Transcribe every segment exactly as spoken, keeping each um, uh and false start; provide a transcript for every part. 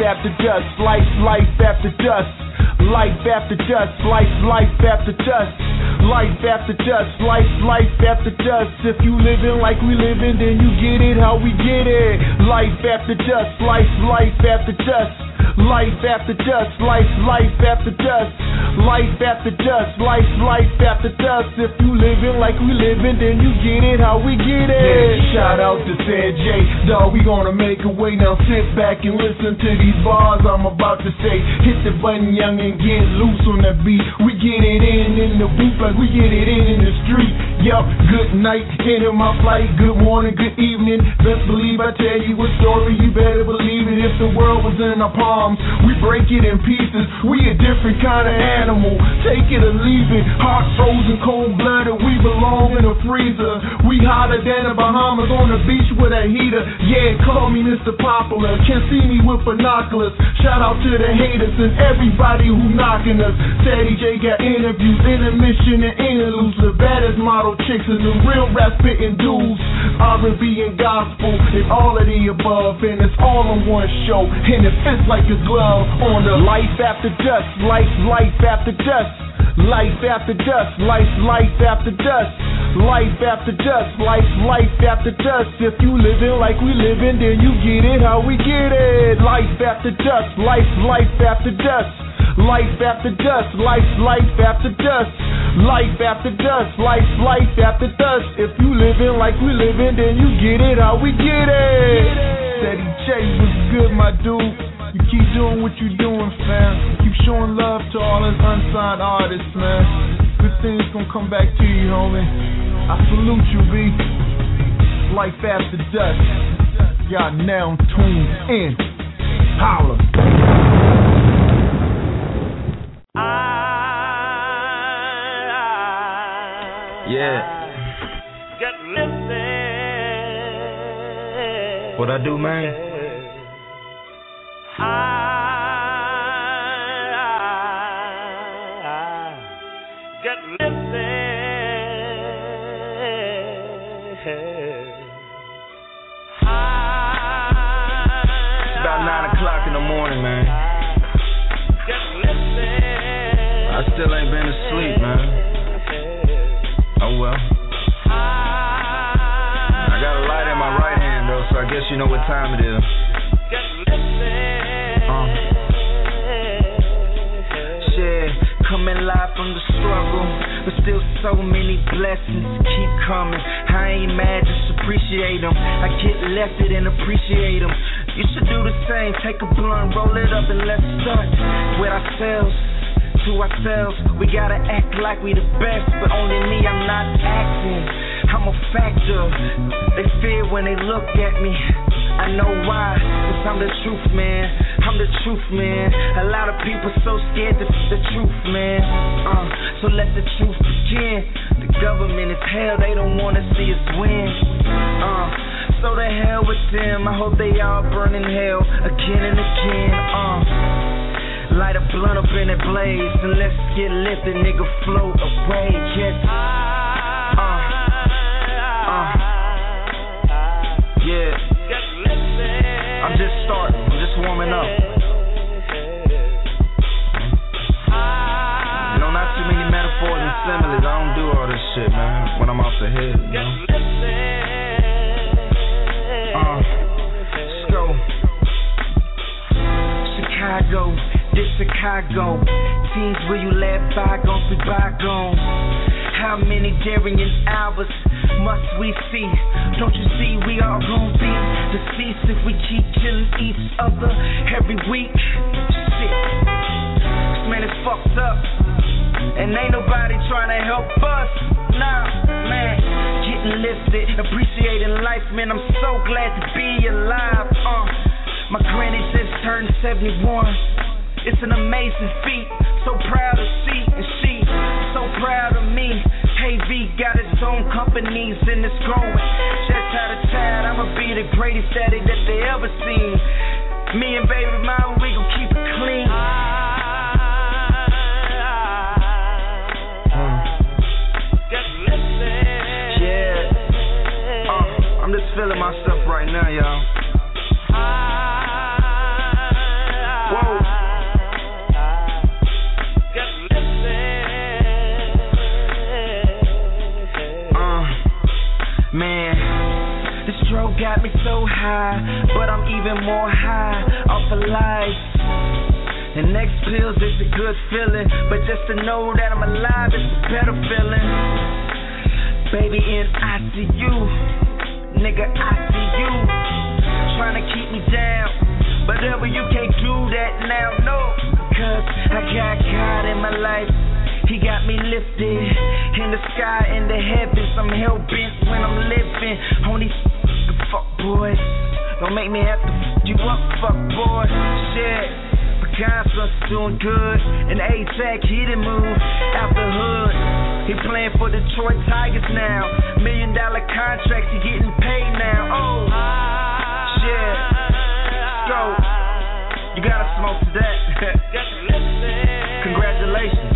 after dust, life, life after dust. Life after dust, life, life after dust. Life after dust, life, life after dust. If you living like we living, then you get it how we get it. Life after dust, life, life after dust. Life after dust, life, life after dust. Life after dust, life, life after dust. If you living like we living, then you get it how we get it. Yeah, shout out to San J, dawg, we gonna make a way. Now sit back and listen to these bars I'm about to say. Hit the button, young, and get loose on the beat. We get it in in the booth like we get it in in the street. Yup, good night, into my flight. Good morning, good evening. Best believe I tell you a story, you better believe it. If the world was in our palms, we break it in pieces. We a different kind of animal, take it or leave it. Hot, frozen, cold-blooded, we belong in a freezer. We hotter than the Bahamas on the beach with a heater. Yeah, call me Mister Popular, can't see me with binoculars. Shout out to the haters and everybody who knocking us. Sadie J got interviews, intermission and interludes. The baddest model chicks and the real rap spitting dudes. R and B and gospel and all of the above, and it's all on one show, and it fits like a glove on the life after dust, life, life after dust. Life after dust, life, life after dust. Life after dust, life, life after dust. If you living like we living, then you get it how we get it. Life after dust, life, life after dust. Life after dust, life, life after dust. Life after dust, life, life after dust. If you living like we living, then you get it how we get it. Steady J was good, my dude. You keep doing what you doing, fam. Keep showing love to all us unsigned artists, man. Good things gonna come back to you, homie. I salute you, B. Life after dust. Y'all now tuned in. Holla. Yeah. Get lifted. What I do, man? I, I get lifted. It's about nine o'clock in the morning, man. Get lifted. I still ain't been asleep, man. Oh well. I got a light in my right hand though, so I guess you know what time it is. Get lifted. Uh. Shit, coming live from the struggle, but still so many blessings keep coming. I ain't mad, just appreciate them. I get lefted and appreciate them. You should do the same, take a blunt, roll it up and let's start with ourselves. To ourselves, we gotta act like we the best, but only me, I'm not acting. I'm a factor. They fear when they look at me. I know why, cause I'm the truth, man. I'm the truth, man. A lot of people so scared to the truth, man. Uh, so let the truth begin. The government is hell, they don't wanna see us win. Uh, so the hell with them. I hope they all burn in hell again and again. Uh. Light a blunt up in that blaze and let's get lifted, nigga, float away, yes. Uh, uh, yeah. I'm just starting, I'm just warming up. You know, not too many metaphors and similes. I don't do all this shit, man, when I'm off the head, you know. Uh, let's go. Chicago. This Chicago, teams where you let bygones be bygones. How many daring hours must we see? Don't you see we all gon' be deceased if we keep killing each other every week? Shit, this man is fucked up, and ain't nobody trying to help us. Nah, man, getting lifted, appreciating life, man. I'm so glad to be alive. Uh, my granny just turned seventy-one. It's an amazing feat, so proud to see, and she so proud of me. Hey V got its own companies and it's growing. Just out of child, I'ma be the greatest daddy that they ever seen. Me and baby mama, we gon' keep it clean. Hmm. Yeah, uh, I'm just feeling myself right now, y'all. world got me so high, but I'm even more high off of life. And next pills is a good feeling, but just to know that I'm alive is a better feeling. Baby in I C U, nigga I see you, trying to keep me down, but ever you can't do that now, no. Cause I got God in my life, He got me lifted in the sky, in the heavens. I'm hell-bent when I'm living on these fuck boys. Don't make me have to f*** you up, fuck boy. Shit. Picasso's doing good, and A-Tech, he done moved out the hood. He playing for Detroit Tigers now. Million dollar contracts, he getting paid now. Oh, shit. Go. You gotta smoke to that. Congratulations.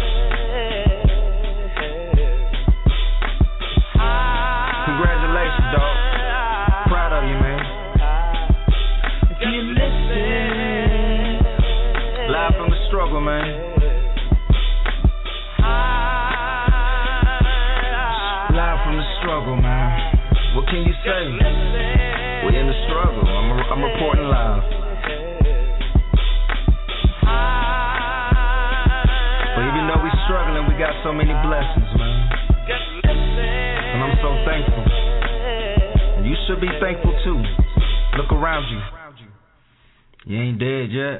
Congratulations, dog. Proud of you, man. If you listen, live from the struggle, man. Live from the struggle, man. What can you say? We're in the struggle. I'm, I'm reporting live. But even though we're struggling, we got so many blessings, man. And I'm so thankful. And you should be thankful too. Look around you. You ain't dead yet.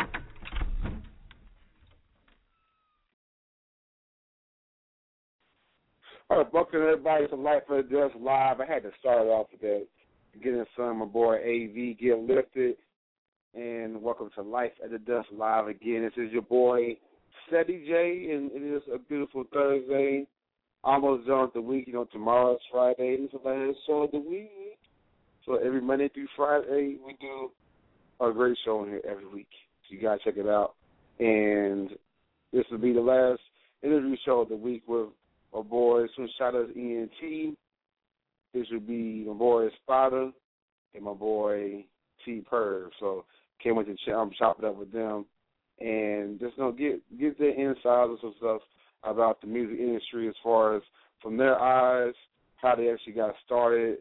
All right, welcome everybody to Life of the Dust Live. I had to start off with that, getting some of my boy A V Get Lifted, and welcome to Life at the Dust Live again. This is your boy Seti J, and it is a beautiful Thursday. Almost done with the week. You know, tomorrow's Friday. This is the last show of the week. So every Monday through Friday, we do a great show in here every week. So you got to check it out. And this will be the last interview show of the week with my boys from Shadows E N T. This would be my boy Spada and my boy T Perv. So can't wait to ch- I'm chopping up with them and just gonna get get their insights and some stuff about the music industry as far as from their eyes, how they actually got started,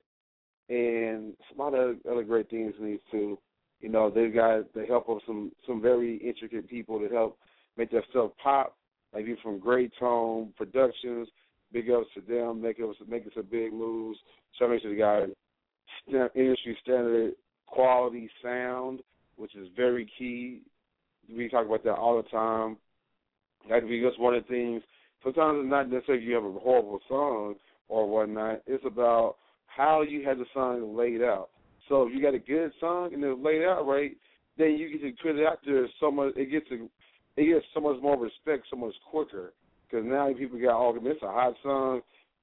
and some other other great things in these two. You know, they've got the help of some some very intricate people that help make their stuff pop. Like you from Great Tone Productions, big ups to them, making us making some big moves. So make sure they got st- industry standard quality sound, which is very key. We talk about that all the time. That could be just one of the things. Sometimes it's not necessarily you have a horrible song or whatnot. It's about how you have the song laid out. So if you got a good song and it's laid out right, then you get to put it out there so much. It gets to It gets so much more respect, so much quicker, because now people got all this a hot song,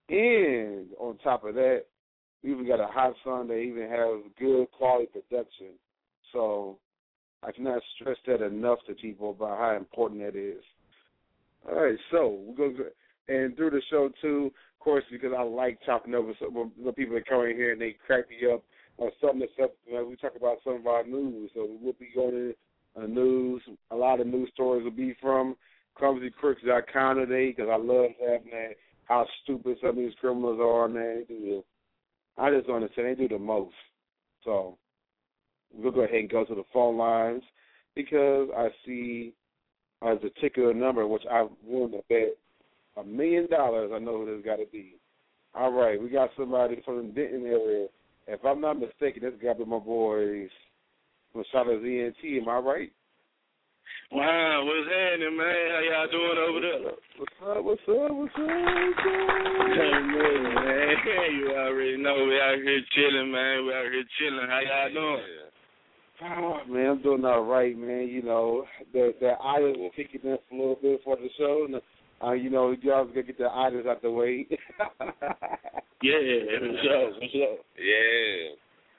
and on top of that, we even got a hot song that even has good quality production. So I cannot stress that enough to people about how important that is. All right, so we're going to, and through the show too, of course, because I like chopping over some the people that come in here and they crack me up on something that's, you know, we talk about some of our news, so we'll be going to Uh, news. A lot of news stories will be from clumsy crooks dot com today, because I love having that, how stupid some of these criminals are, man. They do the, I just don't understand. They do the most. So we'll go ahead and go to the phone lines, because I see a particular number, which I won to bet a million dollars. I know who this got to be. All right, we got somebody from the Denton area. If I'm not mistaken, this got to be my boys from Shadows E N T, am I right? Wow, what's happening, man? How y'all doing over there? What's up, what's up, what's up, what's up? Hey, man, man, you already know we out here chilling, man. We out here chilling. How y'all doing? Oh, man, I'm doing all right, man. You know, the the idols were kicking up a little bit for the show. And, uh, you know, you guys got to get the idols out the way. Yeah, for sure, for sure. Yeah.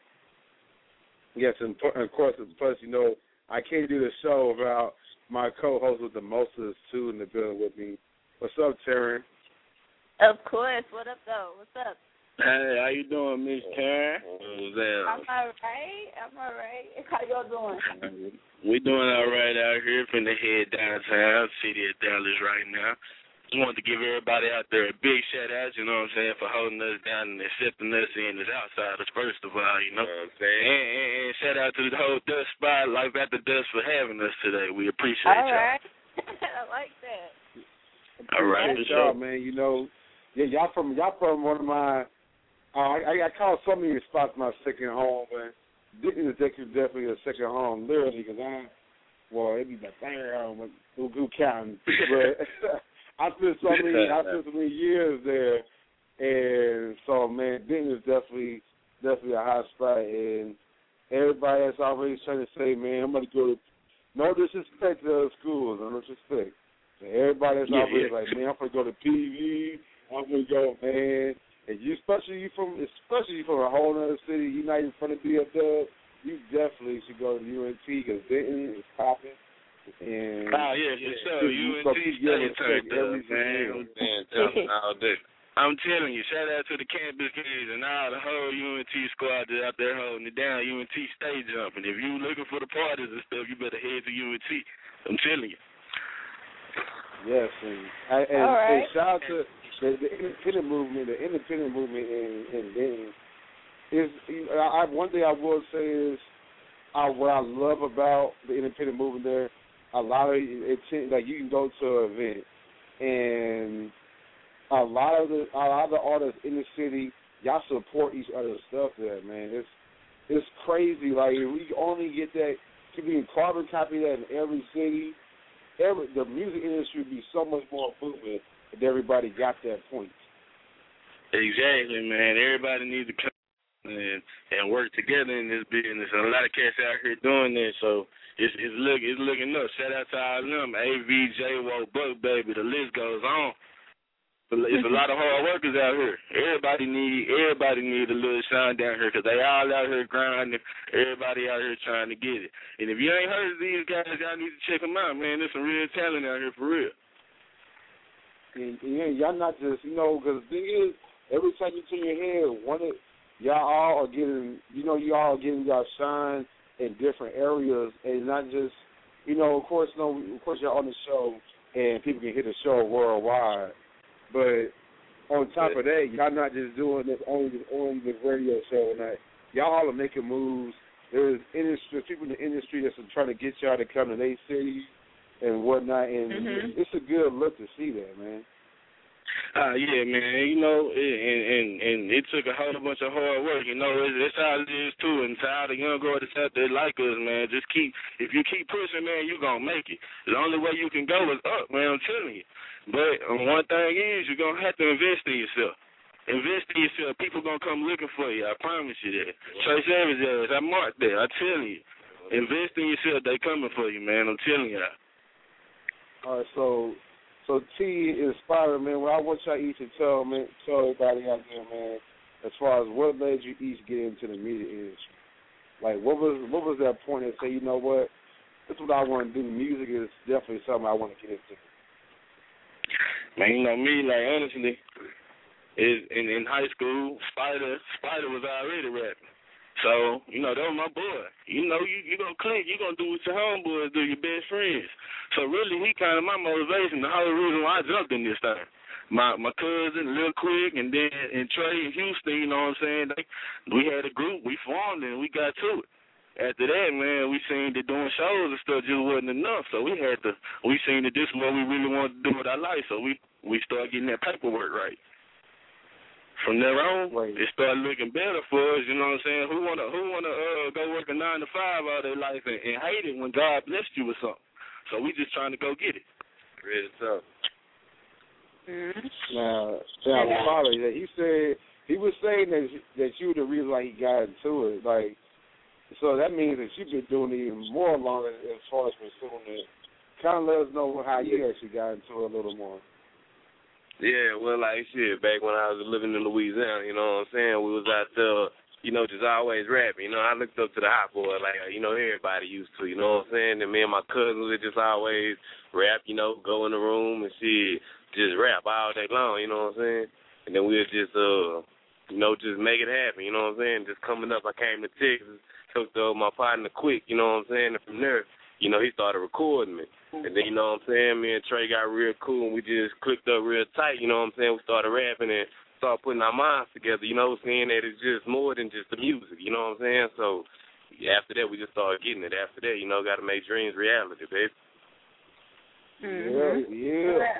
Yes, and of course, plus, you know, I can't do the show without my co-host with the mostest, too, in the building with me. What's up, Taryn? Of course. What up, though? What's up? Hey, how you doing, Miss Taryn? What's that? I'm all right. I'm all right. How y'all doing? We doing all right out here. Finna head downtown, city of Dallas right now. just wanted to give everybody out there a big shout out, you know what I'm saying, for holding us down and accepting us in as outsiders, first of all, you know. You know what I'm saying? And, and, and shout out to the whole Dust Spot, Life After Dust, for having us today. We appreciate All y'all. right. I like that. All right, for sure. Man, you know, yeah, y'all from y'all from one of my. Uh, I, I call some of your spots my second home, man. Denton is definitely a second home, literally, because I, well, it'd be my third home, but who, who counting? But I spent so many, I spent so many years there, and so man, Denton is definitely, definitely a hot spot, and everybody that's always trying to say, man, I'm gonna go to, no disrespect to other schools, no disrespect. And everybody that's yeah, always yeah. like, man, I'm gonna go to P V, I'm gonna go, man. And you, especially you from, especially you from a whole other city, you not even from the B F W, you definitely should go to U N T because Denton is popping. And oh yeah, for sure. U N T stay turned up, man. Man, all day. I'm telling you, shout out to the campus kids and all the whole U N T squad that's out there holding it down. U N T stay jumping. If you looking for the parties and stuff, you better head to U N T. I'm telling you. Yes, and, and, all right. and shout out to The, the independent movement, the independent movement in, in Denton is, I, one thing I will say is, I, what I love about the independent movement there, a lot of it, like you can go to an event, and a lot of the a lot of the artists in the city, y'all support each other's stuff there, man. It's it's crazy. Like if we only get that, to be carbon copy that in every city, every the music industry would be so much more movement. And everybody got that point. Exactly, man. Everybody needs to come and and work together in this business. And a lot of cats out here doing this, so it's it's look it's looking up. Shout out to all of them, A V, J-Wo, Buck Baby. The list goes on. It's a lot of hard workers out here. Everybody need everybody need a little shine down here because they all out here grinding. Everybody out here trying to get it. And if you ain't heard of these guys, y'all need to check them out, man. There's some real talent out here for real. And, and y'all not just, you know, because the thing is, every time you turn your head, one of y'all all are getting, you know, you all are getting y'all shine in different areas, and not just, you know, of course, no, of course, y'all on the show, and people can hear the show worldwide, but on top of that, y'all not just doing this only on the radio show, and that y'all all are making moves. There's industry, people in the industry that's trying to get y'all to come to their city and whatnot, and mm-hmm. it's a good look to see that, man. Uh, yeah, man. You know, and, and and it took a whole bunch of hard work. You know, it's, it's how it is too. And to all the young girls that's out there like us, man, just keep. If you keep pushing, man, you gonna make it. The only way you can go is up, man. I'm telling you. But um, one thing is, you're gonna have to invest in yourself. Invest in yourself. People gonna come looking for you. I promise you that. Trey Savage, I marked that. I tell you. Invest in yourself. They coming for you, man. I'm telling you. All right, so so T Inspire, man. Well, I want y'all each to tell man, tell everybody out there, man, as far as what made you each get into the music industry. Like, what was what was that point that say, you know what, this is what I want to do. Music is definitely something I want to get into. Man, you know me, like honestly, is in in high school, Spider Spider was already rapping. So, you know, that was my boy. You know, you you gonna click, you gonna do what your homeboys do, your best friends. So really, he kind of my motivation, the whole reason why I jumped in this thing. My my cousin, Lil Quick, and then and Trey and Houston, you know what I'm saying? They, we had a group, we formed and we got to it. After that, man, we seen that doing shows and stuff just wasn't enough. So we had to, we seen that this is what we really wanted to do with our life. So we we started getting that paperwork right. From there on, right. It started looking better for us. You know what I'm saying? Who wanna who wanna uh, go work a nine to five all their life and, and hate it when God blessed you with something? So we just trying to go get it. Real tough. Mm-hmm. Now, now, my father, he said he was saying that that you were the reason why he got into it. Like, so that means that you've been doing it even more longer as far as pursuing it. Kind of let us know how you actually got into it a little more. Yeah, well, like shit, back when I was living in Louisiana, you know what I'm saying, we was out there, you know, just always rapping. You know, I looked up to the hot boy like, you know, everybody used to, you know what I'm saying? And me and my cousins would just always rap, you know, go in the room and shit, just rap all day long, you know what I'm saying? And then we'd just, uh, you know, just make it happen, you know what I'm saying? Just coming up, I came to Texas, hooked up with my partner Quick, you know what I'm saying? And from there, you know, he started recording me. And then, you know what I'm saying, me and Trey got real cool, and we just clicked up real tight, you know what I'm saying? We started rapping and started putting our minds together, you know what I'm saying, that it's just more than just the music, you know what I'm saying? So after that, we just started getting it. After that, you know, got to make dreams reality, baby. Mm-hmm. Yeah, yeah.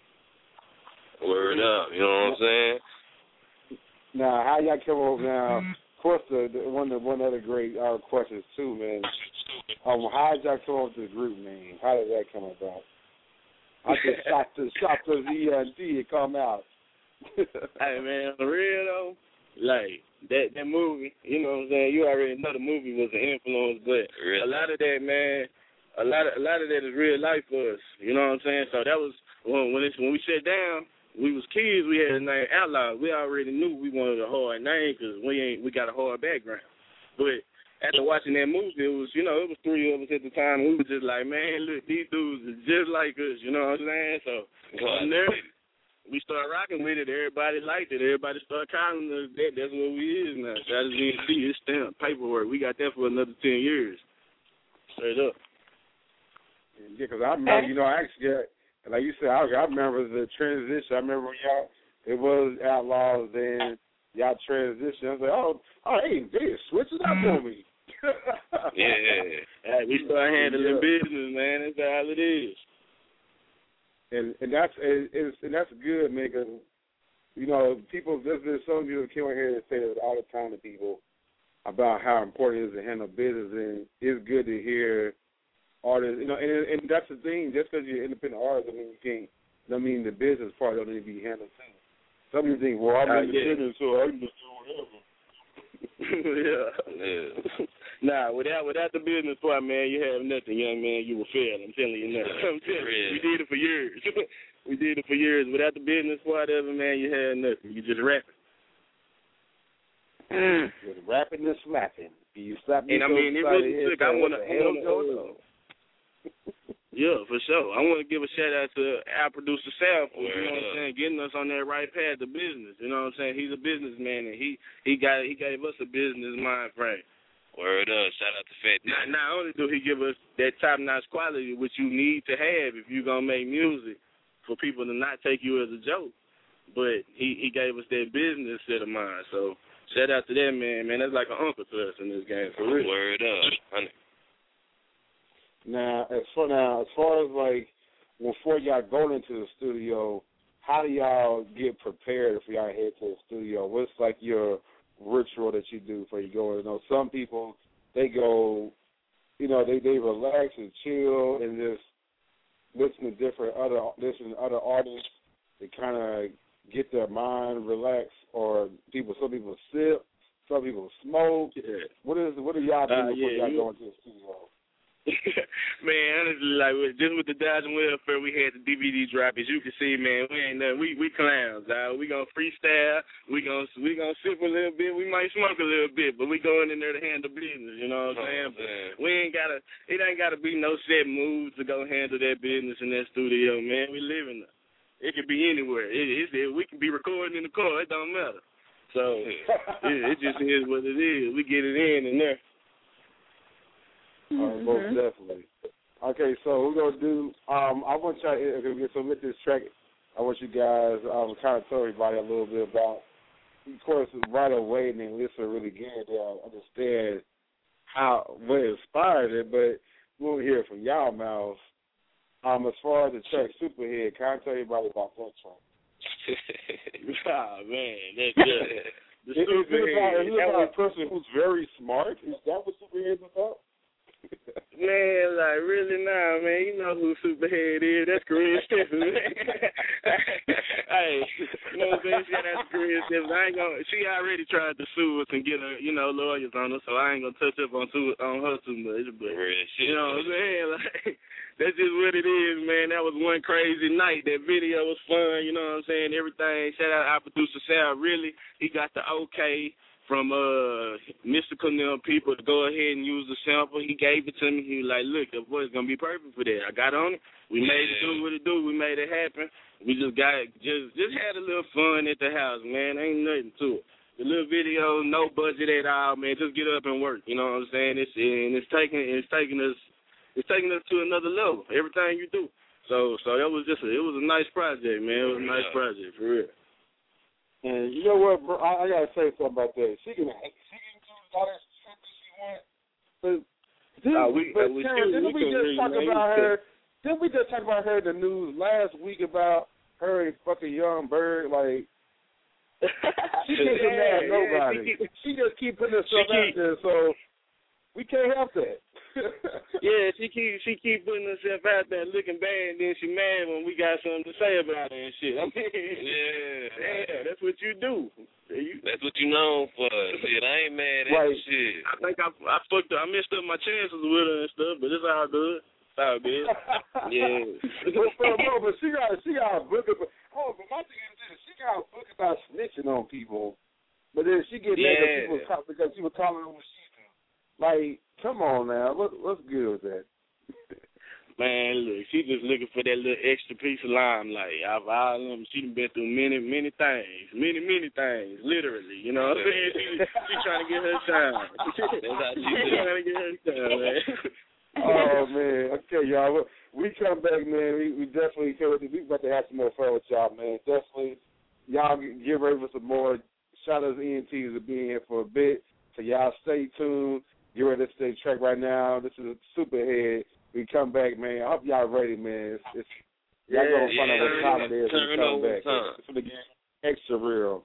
Word up, you know what I'm saying? Now, how y'all come up now? Of course, the, the one the one other great uh, questions too, man. Um, how did y'all come up with the group name? How did that come about? I just shot the shot the E N D and come out. Hey man, for real though, like that that movie, you know what I'm saying? You already know the movie was an influence, but really? a lot of that, man, a lot of a lot of that is real life for us. You know what I'm saying? So that was when when, it's, when we sat down. We was kids. We had a name Outlaw. We already knew we wanted a hard name because we ain't we got a hard background. But after watching that movie, it was you know it was three of us at the time. And we were just like, man, look, these dudes are just like us. You know what I'm saying? So from there, we started rocking with it. Everybody liked it. Everybody started calling us that. That's what we is now. Shout out to G N C. It's stamp paperwork. We got that for another ten years. Straight up. Yeah, because I remember, you know, I actually got. Like you said, I, I remember the transition. I remember when y'all, it was Outlaws, then y'all transitioned. I was like, oh, oh hey, they switch it up on me. yeah, hey, we start handling yeah. business, man. That's all it is. And and that's it, it's, and that's good, man. Cause, you know, people. There's, there's some people that come here and say that all the time to people about how important it is to handle business, and it's good to hear. Artists, you know, and, and that's the thing. Just because you're an independent artist, I mean, you can't. I mean, the business part don't need to be handled too. Some people think, well, I'm uh, independent, yeah. so I can just do whatever. yeah, yeah. Nah, without without the business part, man, you have nothing, young man. You will fail. I'm telling you now. I'm telling you, we did it for years. we did it for years. Without the business part of it, man, you had nothing. You just rapping. Mm. Just rapping and slapping. You slap me. And I mean, it really took. I want to. Yeah, for sure. I want to give a shout out to our producer Sal for, you know what I'm saying, getting us on that right path to business. You know what I'm saying? He's a businessman, and he he got he gave us a business mind frame. Word up. Shout out to Fat. Not, not only do he give us that top notch quality, which you need to have if you're gonna make music, for people to not take you as a joke, but he he gave us that business set of mind. So shout out to that man, man. That's like an uncle to us in this game, for real. Word up. Honey. Now, as far now, as far as like before y'all go into the studio, how do y'all get prepared if y'all head to the studio? What's like your ritual that you do before you go? You know, some people they go, you know, they they relax and chill and just listen to different other listen to other artists to kind of get their mind relaxed. Or people, some people sip, some people smoke. Yeah. What is what do y'all do uh, before yeah, y'all you... go into the studio? Man, honestly, like just with the Dodge and Welfare, we had the D V D drop. As you can see, man, we ain't nothing. We we clowns. Uh, we gonna freestyle. We gonna we gonna sip a little bit. We might smoke a little bit, but we going in there to handle business. You know what I'm saying? But we ain't gotta. It ain't gotta be no set moves to go handle that business in that studio, man. We living. It could be anywhere. It, it, it, we can be recording in the car. It don't matter. So it, it just is what it is. We get it in and there. Mm-hmm. Uh, most definitely. Okay, so we're gonna do. Um, I want y'all to submit this track. I want you guys um, kind of tell everybody a little bit about. Of course, right away, and then listen really good. They'll understand how what inspired it. But we'll hear from y'all mouths. Um, as far as the track Superhead, can I tell everybody about that track? Oh man, that's good. The is, Superhead. Is it about, is it about a person who's very smart? Is that what Superhead is about? Man, like really now, man, you know who Superhead is. That's Korean Stephens, man. Hey, you know what I'm saying? Shout out to Korean Stephens. I ain't gonna. She already tried to sue us and get her, you know, lawyers on her, so I ain't gonna touch up on too on her too much. But you know what I'm saying? Like that's just what it is, man. That was one crazy night. That video was fun. You know what I'm saying? Everything. Shout out our producer Sal. Really, he got the okay from uh Mystical Nil people to go ahead and use the sample. He gave it to me. He was like, look, the boy's gonna be perfect for that. I got on it. We made it do what it do. We made it happen. We just got just just had a little fun at the house, man. Ain't nothing to it. The little video, no budget at all, man. Just get up and work. You know what I'm saying? It's and it's taking it's taking us it's taking us to another level. Everything you do. So so that was just a, it was a nice project, man. It was a nice project for real. And you know what, bro? I, I gotta say something about that. She can she can do all that shit that she wants. But didn't, uh, we, but uh, we, Karen, we, didn't we, we just really, talk man, about we her? Didn't we just talk about her in the news last week about her and fucking Young Bird? Like she can't get mad at nobody. Yeah, she, she just keep putting herself out there, so we can't help that. Yeah, she keep she keep putting herself out there looking bad, and then she mad when we got something to say about her and shit. I mean, yeah, yeah, that's what you do. You, that's what you known for. Shit, I ain't mad at right. shit. I think I I fucked up. I messed up my chances with her and stuff, but it's all good. It's all good. Yeah. but, but, but she got she got a book about. Oh, but my thing is this: she got a book about snitching on people, but then she get mad yeah. at people call, because she was calling them what she do. Like, come on now, what what's good with that? Man, look, she just looking for that little extra piece of limelight. I've all them. She done been through many, many things, many, many things, literally. You know what I'm saying? She, she trying to get her shine. That's how she trying to get her shine, man. Oh man, okay, y'all. We come back, man. We, we definitely we about to have some more fun with y'all, man. Definitely, y'all get ready for some more. Shout out to E N Ts to being here for a bit. So y'all stay tuned. Get ready to stay track right now. This is a Superhead. We come back, man. I hope y'all ready, man. It's, it's y'all yeah, gonna find yeah, out what time it is when we come back. Time. It's gonna get extra real.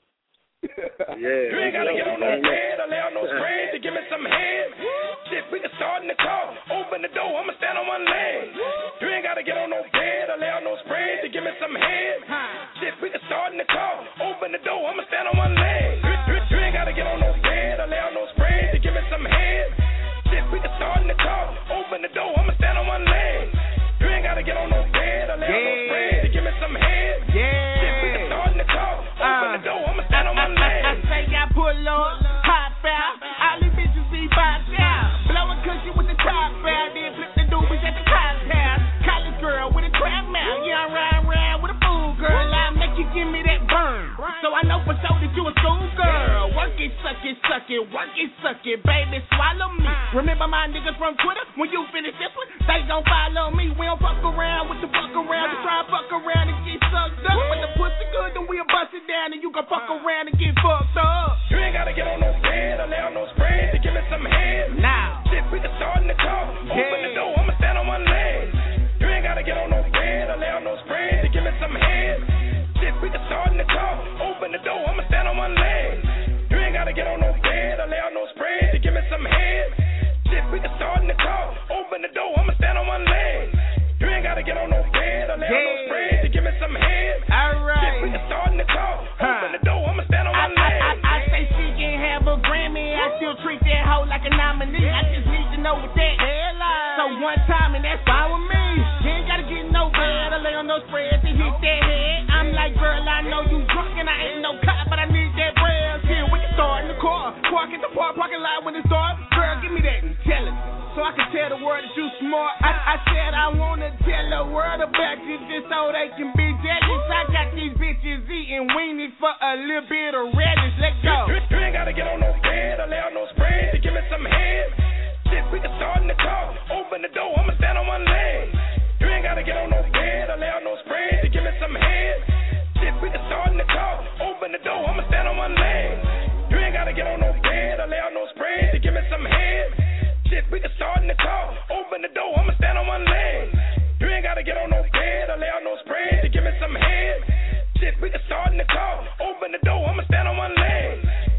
Yeah. You ain't gotta get on no bed or lay on no spread to give me some head. Shit, we can start in the car. Open the door, I'ma stand on one leg. You ain't gotta get on no bed or lay on no spread to give me some head. Shit, we can start in the car. Open the door, I'ma stand on one leg. You, you ain't gotta get on no bed or lay on no spread to give me some head. Shit, we can start in the car. Open the door, I'ma stand on one leg. You ain't gotta get on no bed or lay on no spread to give me some head. Shit, we can start in the car. Open the door, I'ma stand on one leg. I say I pull on, hot foul. All these bitches be boxed out. Blowing cushion with the top out. Then flip the doobies at the cocktail. College girl with a crab mouth. Yeah, I'm riding around with a fool girl. I make you give me that burn. So I know for sure that you a school girl. Work it, suck it, suck it, work it, suck it, baby, swallow me. Remember my niggas from Twitter? When you finish this one, they gon' follow me. We don't fuck around with the fuck around. We try to fuck around and get sucked up. But the pussy good, then we'll bust it down and you can fuck around and get fucked up. You ain't gotta get on no bed or lay on no spread to give me some head. Now, shit, we can start in the car. Open the door, I'ma stand on one leg. You ain't gotta get on no bed or lay on no spread to give me some head. Shit, we can start in the car. Open the door, I'ma stand on one leg. You ain't gotta get on no bed or lay on no spread to give me some head. Shit, we can start in the car. Open the door, I'ma stand on one leg. You ain't gotta get on no bed or lay on no spread to give me some head. Alright. Shit, we can start in the car. Open the door, I'ma stand on one I, leg. I, I, I say she can have a Grammy. I still treat that hoe like a nominee. I just need to know what that hair like. So one time and that's fine with me. You ain't gotta get no bed or lay on no spread to hit that head. I'm like, girl, I know you drunk and I ain't no cop, but I need that bread. Still, we can start in the car. Park at the park, parking lot when it's dark. Girl, give me that intelligence, so I can tell the world that you smart. I, I said I wanna tell the world about you just so they can be jealous. I got these bitches eating weenies for a little bit of relish. Let's go. You, you ain't gotta get on no bed or lay on no spread to give me some head. Shit, we can start in the car. Open the door, I'ma stand on one leg. You ain't gotta get on no bed or lay on no spread to give me some head. Shit, we can start in the car. Open the door, I'ma stand on one leg. You ain't gotta get on no bed or lay on no spread to give me some head. Shit, we can start in the car. Open the door, I'ma stand on one leg. You ain't gotta get on no bed or lay on no spread to give me some head. Shit, we can start in the car. Open the door, I'ma stand on one leg.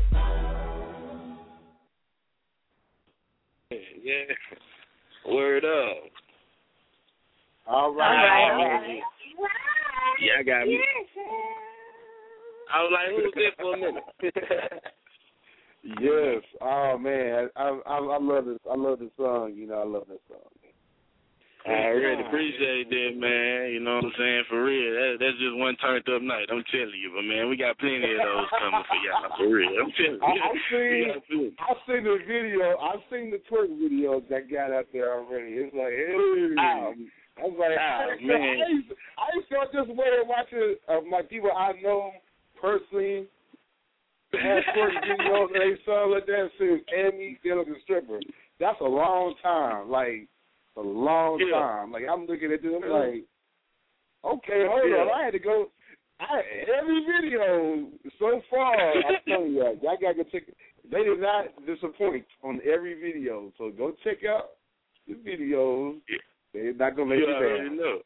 Yeah. Word up. All right. All All right. right. Yeah, I got me. I was like, who was that for a minute? Yes. Oh man, I, I I love this. I love this song. You know, I love this song. I really appreciate that, man. You know what I'm saying? For real. That, that's just one turned up night. I'm telling you. But, man, we got plenty of those coming for y'all. For real. I'm telling you. I, I've seen, I've seen the video. I've seen the twerk videos that got out there already. It's like, hey. Oh, I was like, oh, I, man. I, used to, I used to just wait and watch it of my people I know personally have twerk videos and they saw like that and see Amy, they look a stripper. That's a long time. Like, a long Yeah. time. Like I'm looking at this, I'm like, okay, hold Yeah. on. I had to go. I every video so far. I'm telling you, y'all gotta go check. They did not disappoint on every video, so go check out the videos. Yeah. They're not gonna let You you already down. know.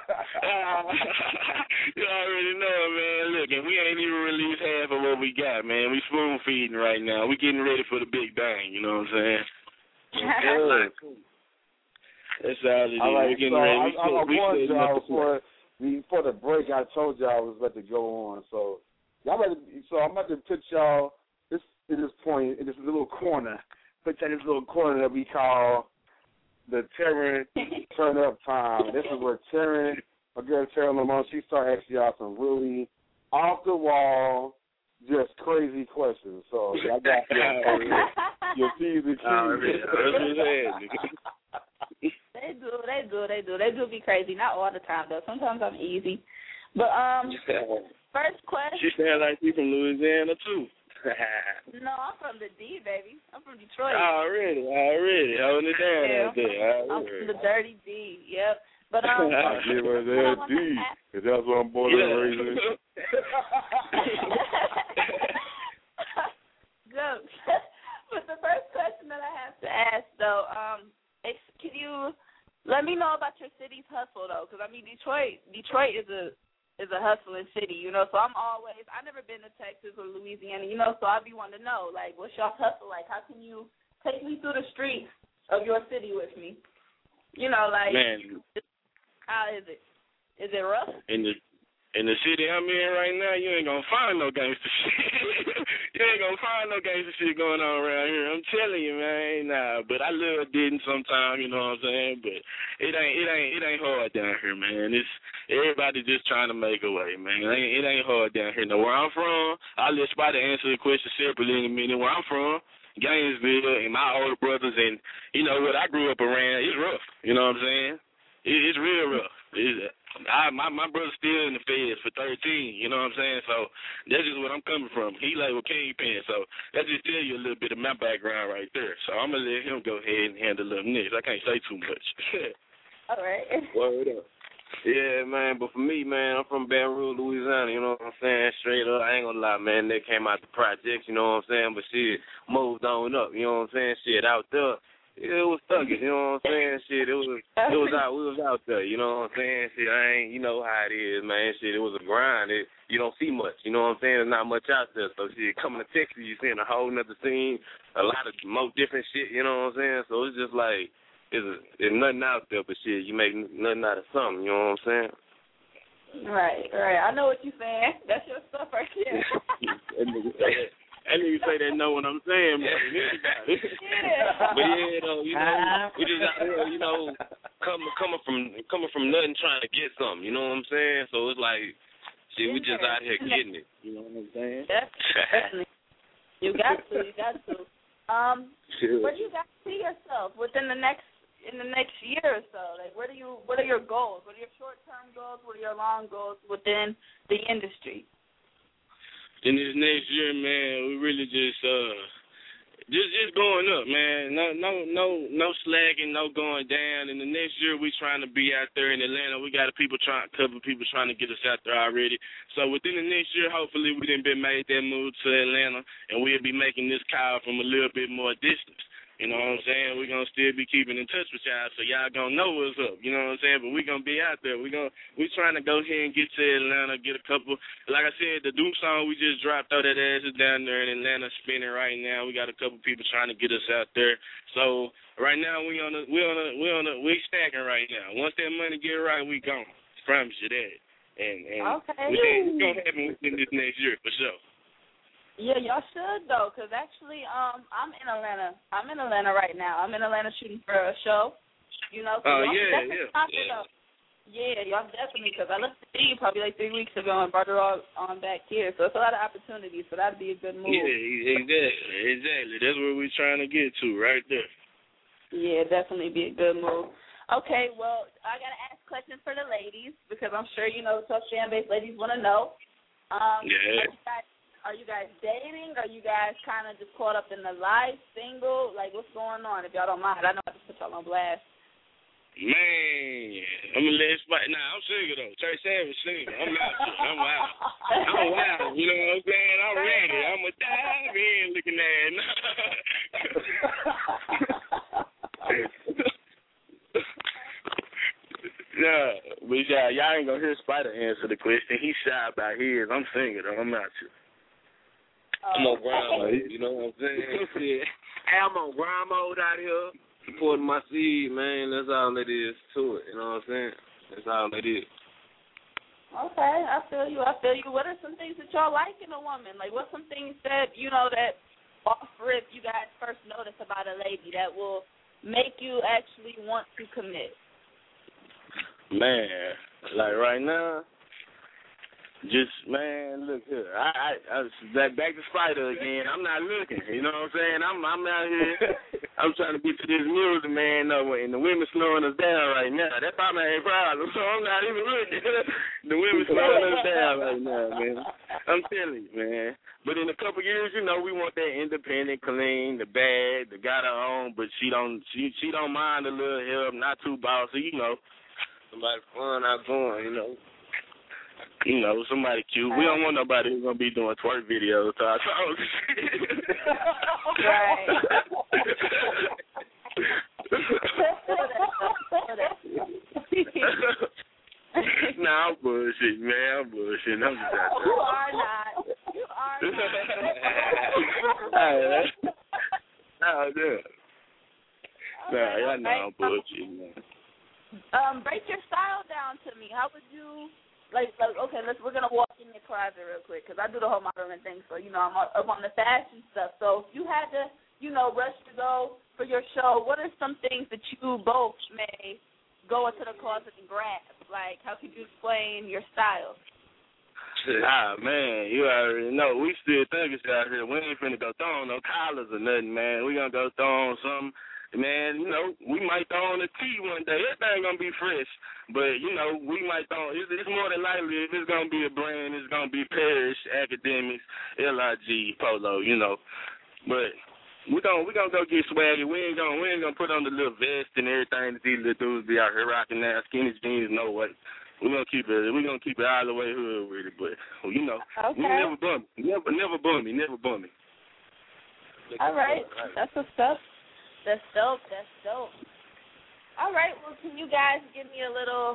You already know, man. Look, and we ain't even released half of what we got, man. We spoon feeding right now. We getting ready for the big bang. You know what I'm saying? That's all it is. All right, We're getting so ready. I, We I, still- I we warned still y'all nothing. before, before the break. I told y'all I was about to go on. So y'all about to, so I'm about to put y'all this in this point in this little corner. Put y'all in this little corner that we call the Terran turn up time. This is where Terran, my girl Terran Lamont, she start asking y'all some really off the wall, just crazy questions. So I got your your P's and Q's. They do, they do, they do. They do be crazy. Not all the time, though. Sometimes I'm easy. But, um, first question. She sound like she from Louisiana, too. No, I'm from the D, baby. I'm from Detroit. Already, already. Holding it down Yeah. out there. I'm from the dirty D, yep. But, um, I give her that D, because that's what I'm born and raised in. Good. But the first question that I have to ask, though, um, is, can you let me know about your city's hustle, though? Because, I mean, Detroit Detroit is a is a hustling city, you know, so I'm always, I've never been to Texas or Louisiana, you know, so I'd be wanting to know, like, what's your hustle like? How can you take me through the streets of your city with me? You know, like, Man, how is it? Is it rough? in the in the city I'm in right now, you ain't gonna find no gangster shit. You ain't gonna find no gangster shit going on around here. I'm telling you, man. Nah, but I love Denton sometimes, you know what I'm saying? But it ain't it ain't it ain't hard down here, man. It's everybody just trying to make a way, man. It ain't, it ain't hard down here. Now where I'm from, I'll let Spider answer the question separately in a minute. Where I'm from, Gainesville, and my older brothers, and you know what I grew up around, it's rough. You know what I'm saying? It, it's real rough. It's, I, my my brother's still in the feds for thirteen, you know what I'm saying? So that's just what I'm coming from. He like with Kingpin, so that just tell you a little bit of my background right there. So I'm gonna let him go ahead and handle them next. I can't say too much. All right. Word up. Yeah, man, but for me, man, I'm from Baton Rouge, Louisiana, you know what I'm saying? Straight up, I ain't gonna lie, man, they came out the projects, you know what I'm saying? But shit, moved on up, you know what I'm saying? Shit, out there. Yeah, it was thugging, you know what I'm saying? Shit, it was it was out we was out there, you know what I'm saying? Shit, I ain't you know how it is, man. Shit, it was a grind. It, you don't see much, you know what I'm saying? There's not much out there. So shit, coming to Texas, you seeing a whole nother scene, a lot of more different shit, you know what I'm saying? So it's just like it's it's nothing out there but shit, you make nothing out of something, you know what I'm saying? Right, right. I know what you're saying. That's your stuff right there. That nigga say that know what I'm saying, man. Yeah. But yeah, though, you know, we just out here, you know, coming coming from coming from nothing, trying to get something. You know what I'm saying? So it's like, shit, we just out here getting it. You know what I'm saying? Definitely. You got to. You got to. Um, where do you guys see yourself within the next in the next year or so? Like, where do you? What are your goals? What are your short-term goals? What are your long goals within the industry? In this next year, man, we really just uh just just going up, man. No no no no slacking, no going down. In the next year we trying to be out there in Atlanta. We got people trying a couple of people trying to get us out there already. So within the next year, hopefully we done been made that move to Atlanta and we'll be making this call from a little bit more distance. You know what I'm saying? We're going to still be keeping in touch with y'all, so y'all going to know what's up. You know what I'm saying? But we're going to be out there. We're gonna, we trying to go here and get to Atlanta, get a couple. Like I said, the Duke song we just dropped, throw that ass is down there in Atlanta spinning right now. We got a couple people trying to get us out there. So right now we on the, we on the, we on the, we stacking right now. Once that money get right, we gone. Promise you that. And, and okay. it's going to happen within this next year for sure. Yeah, y'all should though, cause actually, um, I'm in Atlanta. I'm in Atlanta right now. I'm in Atlanta shooting for a show. You know. Oh so uh, yeah, yeah. Yeah. Yeah, y'all definitely, because I left the city probably like three weeks ago and brought her all on back here. So it's a lot of opportunities. So that'd be a good move. Yeah, exactly, exactly. That's where we're trying to get to, right there. Yeah, definitely be a good move. Okay, well, I gotta ask questions for the ladies because I'm sure you know tough fan base ladies want to know. Um, yeah. Are you guys, are you guys dating? Are you guys kind of just caught up in the life, single? Like, what's going on? If y'all don't mind, I know I just put y'all on blast. Man, I'm gonna let it spot. Nah, I'm single though. Trey Savage single. I'm out here. I'm wild. I'm wild. You know what I'm saying? I'm ready. I'm gonna dive in looking at it. Nah, but yeah, y'all ain't gonna hear Spider answer the question. He's shy about his. I'm single though. I'm out here. I'm on grind mode. You know what I'm saying? Yeah. Hey, I'm on grind mode out here. Supporting my seed, man. That's all it is to it. You know what I'm saying? That's all it is. Okay, I feel you. I feel you. What are some things that y'all like in a woman? Like, what's some things that, you know, that off rip you guys first notice about a lady that will make you actually want to commit? Man, like right now, just, man, look here. I, I, I back, back to Spider again. I'm not looking. You know what I'm saying? I'm, I'm out here. I'm trying to get to this music, man. No, and the women slowing us down right now. That's my main problem. So I'm not even looking. The women slowing us down right now, man. I'm telling you, man. But in a couple years, you know, we want that independent, clean, the bad, the got her own, but she don't, she, she don't mind a little help, not too bossy, you know. Somebody fun outgoing, you know. You know, somebody cute. We don't want nobody who's gonna be doing twerk videos to our songs. Right. Nah, I'm bullshit, man. I'm bullshit. I'm just out You are not. You are not. Nah, dude. Nah, y'all know I'm bullshit, man. Um, break your style down to me. How would you? Like, like, okay, let's. We're gonna walk in your closet real quick because I do the whole modeling thing. So you know, I'm up on the fashion stuff. So if you had to, you know, rush to go for your show, what are some things that you both may go into the closet and grab? Like, how could you explain your style? Ah, man, you already know. We still thuggers out here. We ain't finna go throw on no collars or nothing, man. We gonna go throw on something. Man, you know, we might throw on a tee one day. Everything gonna be fresh, but you know, we might throw. It's, it's more than likely if it's gonna be a brand, it's gonna be Parrish, Academics, L I G, Polo. You know, but we gonna we gonna go get swaggy. We ain't gonna we ain't gonna put on the little vest and everything that these little dudes be out here rocking now. Skinny jeans, no way. We gonna keep it. We gonna keep it all the way hood with it, but well, you know, okay. we never bum, never never bum me, never bum me. All right, that's what's up. That's dope. That's dope. All right. Well, can you guys give me a little,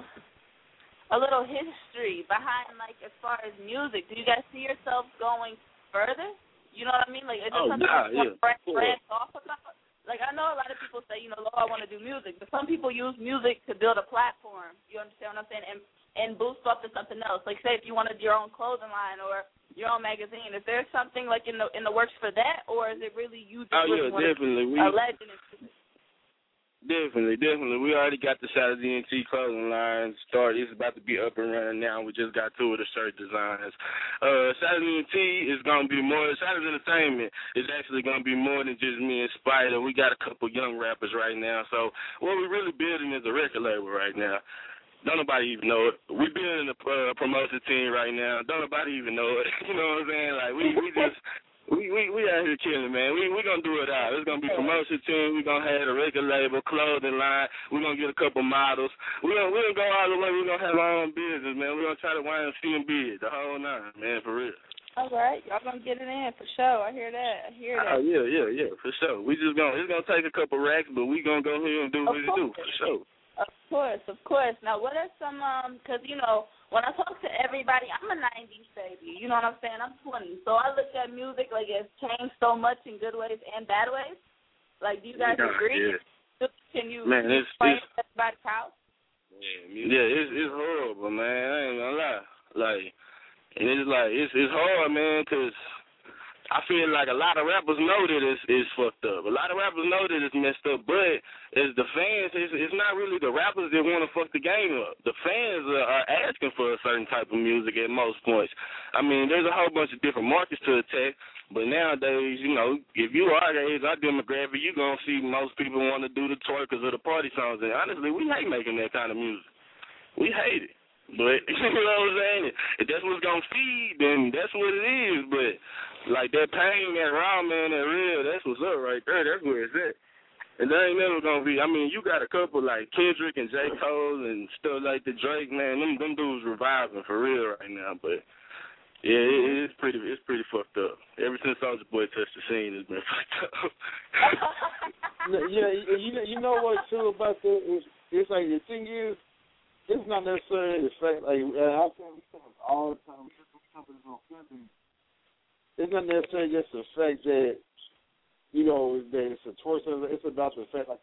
a little history behind, like, as far as music? Do you guys see yourselves going further? You know what I mean? Like, is it oh, something nah, you yeah. want to cool. branch off about? Like, I know a lot of people say, you know, oh, I want to do music, but some people use music to build a platform. You understand what I'm saying? And and boost up to something else. Like, say if you wanted your own clothing line or your own magazine, is there something like in the in the works for that, or is it really you just oh, really yeah, want definitely. to be We, a legend in music? Definitely, definitely. We already got the Shadow D N T clothing line started. It's about to be up and running now. We just got two of the shirt designs. Uh, Shadow D N T is going to be more, Shadow's Entertainment is actually going to be more than just me and Spider. We got a couple young rappers right now. So what we're really building is a record label right now. Don't nobody even know it. We building a uh, promotion team right now. Don't nobody even know it. You know what I'm saying? Like, we, we just... We we we out here killing, man. We we gonna do it all. It's gonna be promotion team. We gonna have a record label, clothing line. We gonna get a couple models. We gonna we gonna go all the way. We gonna have our own business, man. We gonna try to Y M C and bid the whole nine, man, for real. All right, y'all gonna get it in for sure. I hear that. I hear that. Oh yeah, yeah, yeah, for sure. We just gonna it's gonna take a couple racks, but we gonna go ahead and do what we do for sure. Of course, of course. Now, what are some um? Because you know. When I talk to everybody, I'm a nineties baby. You know what I'm saying? I'm twenty. So I look at music like it's changed so much in good ways and bad ways. Like, do you guys yeah, agree? Yeah. Can you man, it's, explain it's, everybody's house? Yeah, yeah, it's it's horrible, man. I ain't gonna lie. Like, and it's like, it's it's hard, man, because I feel like a lot of rappers know that it's, it's fucked up. A lot of rappers know that it's messed up, but as the fans, it's, it's not really the rappers that want to fuck the game up. The fans are, are asking for a certain type of music at most points. I mean, there's a whole bunch of different markets to attack, but nowadays, you know, if you are age, our demographic, you're going to see most people want to do the twerkers or the party songs, and honestly, we hate making that kind of music. We hate it. But, you know what I'm saying? If that's what's going to feed, then that's what it is. But, like, that pain, that raw, man, that real, that's what's up right there. That's where it's at. And they ain't never gonna be. I mean, you got a couple like Kendrick and J. Cole and stuff like the Drake, man. Them them dudes reviving for real right now. But yeah, it, it's pretty it's pretty fucked up. Ever since Soulja Boy touched the scene, it's been fucked up. Yeah, you know, you know what too about the it's, it's like the thing is, it's not necessarily the fact like and I say we say this all the time. We It's not necessarily just the fact that. You know, that it's a torch. It's about the fact, like,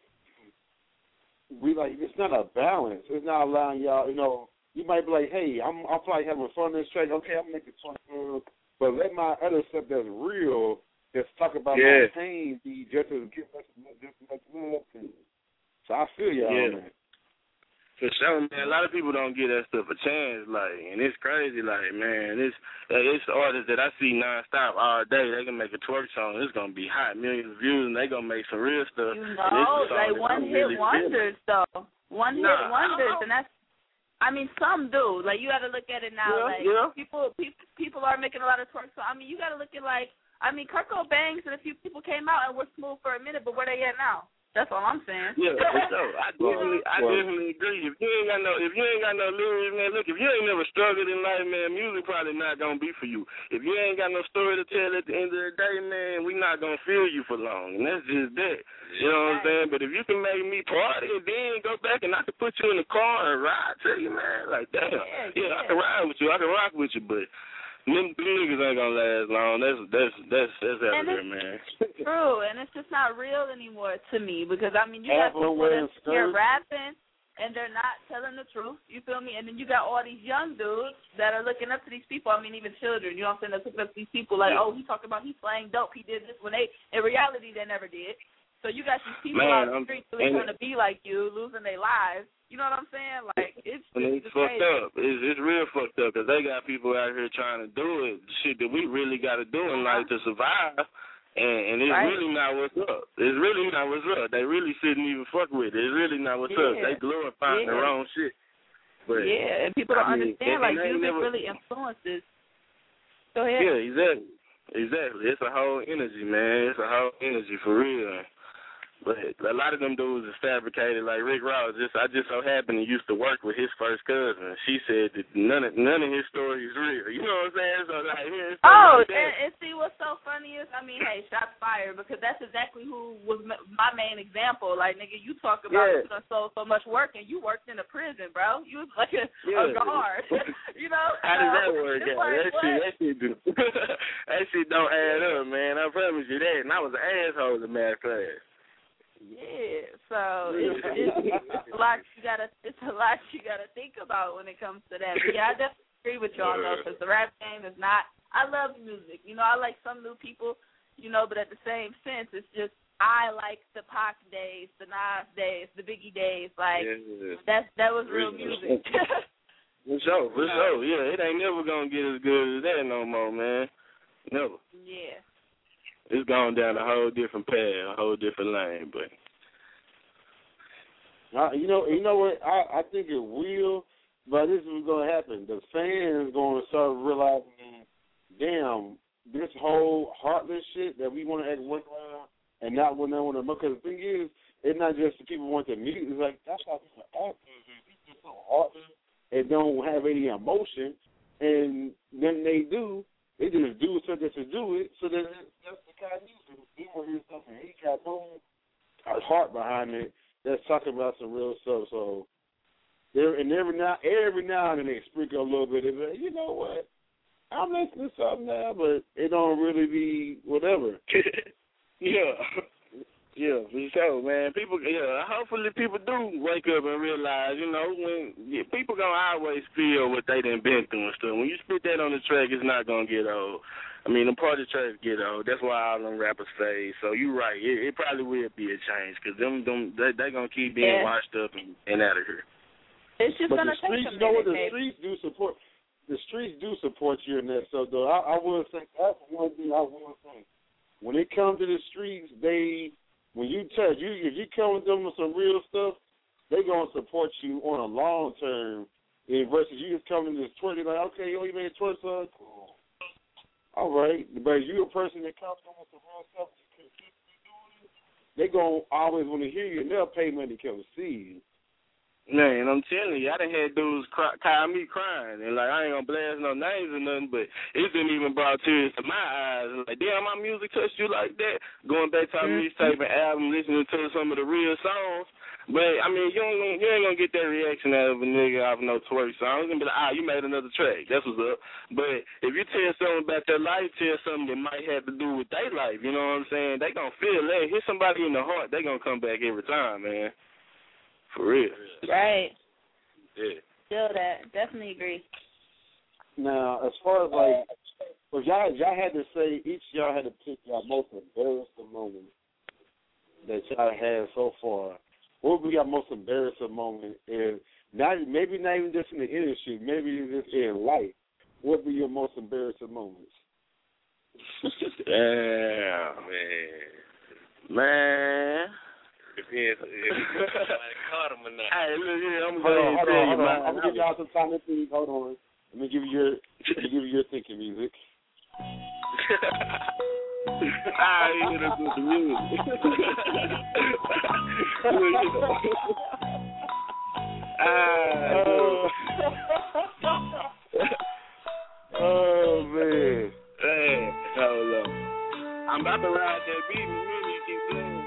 we like, it's not a balance. It's not allowing y'all, you know, you might be like, hey, I'm I'm probably having fun in this track. Okay, I'm making fun, but let my other stuff that's real, just talk about yeah. my pain, be just to get just to make love. So I feel y'all yeah. on that. For sure, man. A lot of people don't give that stuff a chance, like, and it's crazy, like, man, it's like, it's artists that I see nonstop all day. They can make a twerk song, it's gonna be hot, millions of views, and they gonna make some real stuff. You know, like one hit really wonders, feeling. though. One nah, hit wonders, and that's. I mean, some do. Like, you got to look at it now. Yeah, like, yeah. people, people, people are making a lot of twerk songs. I mean, you got to look at like. I mean, Kurt Cobain and a few people came out and were smooth for a minute, but where they at now? That's all I'm saying. Yeah, for sure. I definitely, I definitely agree. If you ain't got no, if you ain't got no lyrics, man, look, if you ain't never struggled in life, man, music probably not gonna be for you. If you ain't got no story to tell at the end of the day, man, we not gonna feel you for long, and that's just that. You know what I'm saying? But if you can make me party and then go back and I can put you in the car and ride to you, man, like damn, yeah, yeah, yeah. I can ride with you, I can rock with you, but. Them, them niggas ain't gonna last long. That's that's that's that's out there, man. True, and it's just not real anymore to me because I mean you got people that you're rapping and they're not telling the truth. You feel me? And then you got all these young dudes that are looking up to these people. I mean even children. You know what I'm saying? They're looking up to these people like, yeah. oh, he talking about he slaying dope. He did this when they in reality they never did. So you got these people man, out the street really trying to be like you, losing their lives. You know what I'm saying? Like, it's just it's fucked crazy. up. It's, it's real fucked up because they got people out here trying to do it, shit that we really got to do in life to survive, and, and it's right. really not what's up. It's really not what's up. They really shouldn't even fuck with it. It's really not what's yeah. up. They glorifying yeah. their own shit. But, yeah, and people don't I mean, understand, and, like, and music never, really influences. Go ahead. Yeah, exactly. Exactly. It's a whole energy, man. It's a whole energy for real. But a lot of them dudes is fabricated. Like Rick Ross, just I just so happened to used to work with his first cousin. She said that none of none of his story is real. You know what I'm saying? So like, here's oh, like and, and see what's so funny is, I mean, hey, shots fired because that's exactly who was my main example. Like, nigga, you talk about yeah. you done sold so much work and you worked in a prison, bro. You was like a, yeah. a guard. You know? How does that work out? Like, that shit, that shit, do, that shit don't add up, man. I promise you that. And I was an asshole in math class. Yeah, so it's, it's a lot you gotta it's a lot you gotta think about when it comes to that. But yeah, I definitely agree with y'all though, because the rap game is not. I love music, you know. I like some new people, you know, but at the same sense, it's just I like the Pac days, the Nas days, the Biggie days. Like yeah. that's that was real music. For sure, for sure. Yeah, it ain't never gonna get as good as that no more, man. Never. Yeah. It's gone down a whole different path, a whole different lane, but uh, you know, you know what? I, I think it will, but this is what's gonna happen. The fans gonna start realizing, damn, this whole heartless shit that we want to act work around and not when they want to. Because the thing is, it's not just the people want the music. It's like that's how people act. People so heartless and don't have any emotion, and then they do. They just do something to do it, so that that's the kind of music. He will hear something. He got no heart behind it. That's talking about some real stuff. So, there and every now, every now and then they sprinkle a little bit of it. You know what? I'm listening to something now, but it don't really be whatever. yeah. Yeah, for sure, man. People, yeah, hopefully people do wake up and realize, you know, when yeah, people gonna always feel what they done been through and stuff. When you spit that on the track, it's not gonna get old. I mean, the party tracks get old. That's why all them rappers fade. So you right, it, it probably will be a change because them, them, they they gonna keep being yeah. washed up and, and out of here. It's just but gonna the streets, take a you know what? minute, The maybe. streets do support. The streets do support you in that stuff, though. I, I will say that's one thing I will say. When it comes to the streets, they. When you touch, you if you come with them with some real stuff, they're going to support you on a long term. Versus you just coming to this twerk, you're like, okay, yo, you made a twerk song? Cool. All right. But if you're a person that comes with some real stuff, they gonna always want to hear you, and they'll pay money to come see you. Man, I'm telling you, I done had dudes cry, call me crying, and like I ain't gonna blast no names or nothing, but it didn't even brought tears to my eyes. Like, damn, my music touched you like that. Going back to our Mm-hmm. mixtape and album, listening to some of the real songs. But I mean, you ain't you ain't gonna get that reaction out of a nigga off no twerk song. It's gonna be like, ah, you made another track. That's what's up. But if you tell something about their life, tell something that might have to do with their life. You know what I'm saying? They gonna feel that. Hit somebody in the heart, they gonna come back every time, man. For real. Right. Yeah. Feel that. Definitely agree. Now, as far as like, if y'all, if y'all had to say, each of y'all had to pick your most embarrassing moment that y'all had so far, what would be your most embarrassing moment? And not maybe not even just in the industry, maybe just in life. What would be your most embarrassing moments? Damn, man. Man. Depends if somebody caught him or not. Hey, look here, I'm Hold on, going to hold tell on, you, hold on. man. I'm gonna give y'all some time to think. Hold on. Let me give you your, let me give you your thinking music. I hit us with the music. oh. oh man. Hey, hold on. I'm about to ride that beat in a minute. You keep playing.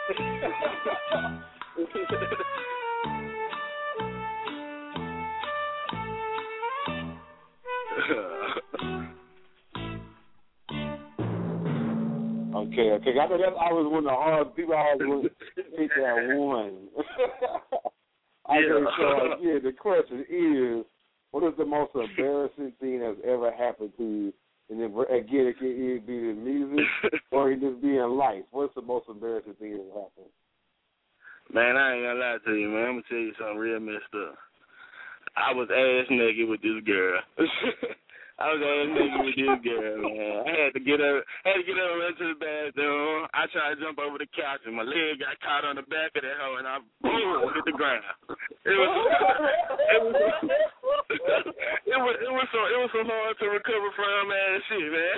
Okay, okay. I know that's always one of the hard people always want to take that one. Okay, Yeah. so yeah, the question is, what is the most embarrassing thing that's ever happened to you? And then again, it can either be in music or it just be in life. What's the most embarrassing thing that happened? Man, I ain't gonna lie to you, man. I'm gonna tell you something real messed up. I was ass naked with this girl. I was ass naked with this girl, man. I had to get her, had to get her run to the bathroom. I tried to jump over the couch, and my leg got caught on the back of that hoe, and I boom hit the ground. It was, it was, it was, it was so, it was so hard to recover from, man. Shit, man.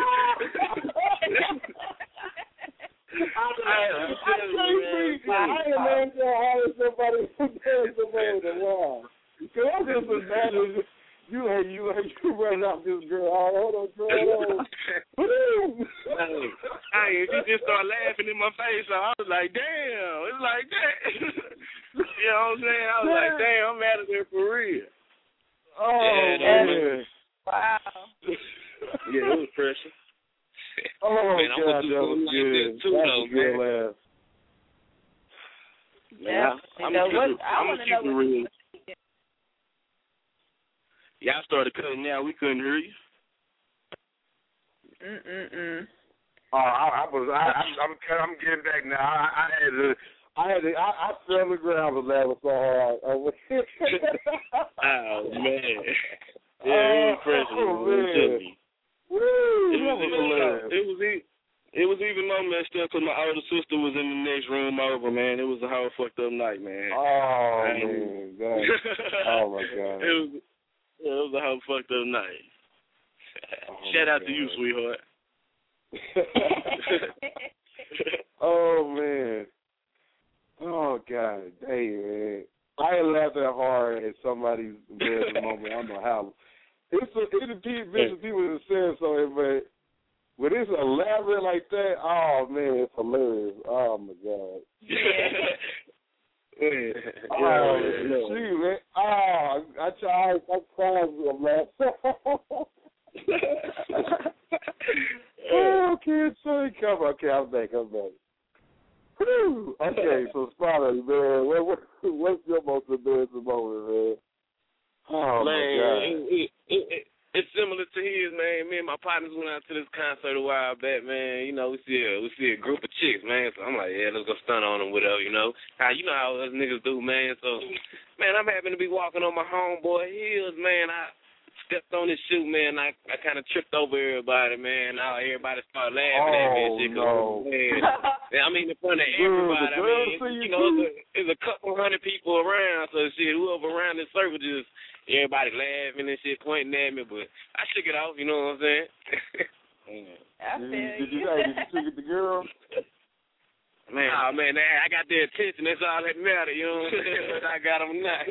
I, I'm telling you, man. I ain't never so hard as somebody who does somebody with a wall. Because I just imagine you had you had you running out this girl. Oh, hold on, girl. Hey, hey, if you just start laughing in my face, so I was like, damn, it's like that. You know what I'm saying? I was like, damn, I'm out of there for real. Oh, yeah, man. Wow. Yeah, it was pressure. Oh, man, I'm God, gonna do that was something like good. this too, That's though, a good man. laugh. Yeah. I'm know gonna what, keep it, I I'm want gonna to know keep it what real. Y'all started cutting out. We couldn't hear you. Mm mm mm. Oh, I, I was. I, I, I'm. I'm getting back now. I, I had to. I had to. I, I fell on the ground. I was laughing so hard. Oh man. Yeah, oh, it was pressure. Oh, Man. man. Woo, It that was, was even, hilarious. it was e- it was even more messed up because my older sister was in the next room over, man. It was a whole fucked up night, man. Oh, I man. God. Oh, my God. It was, yeah, it was a whole fucked up night. Oh, Shout out God. to you, sweetheart. Oh, man. Oh, God. Dang, man. I ain't laughed that hard at somebody's embarrassing moment. I don't know how. It's a, it's a people, people that said so, but when it's elaborate like that, oh, man, it's hilarious. Oh, my God. Yeah. Yeah. Oh, Yeah, man. Shoot, man. Oh, I try. I'm crying. I'm laughing. Oh, okay, sorry, come on. Okay, I'm back. I'm back. Whew. Okay, so Spotty, man, what, what, what's your most embarrassing moment, man? Oh, man, my God. It, it, it, it, it's similar to his, man. Me and my partners went out to this concert a while back, man. You know, we see a, we see a group of chicks, man. So I'm like, yeah, let's go stunt on them, whatever, you know. How you know how us niggas do, man. So, man, I'm happy to be walking on my homeboy heels, man. I stepped on his shoe, man. I, I kind of tripped over everybody, man. Now everybody started laughing at me and shit. Oh, no. Man, I mean, in front of everybody. I mean, you know, it's a, it's a couple hundred people around, so shit, whoever around this circle just, everybody laughing and shit, pointing at me, but I shook it off, you know what I'm saying? I feel did, did you. you, hey, did you trick the girl? Man, oh man, I got their attention. That's all that matters. You know what I'm saying? But I got them not.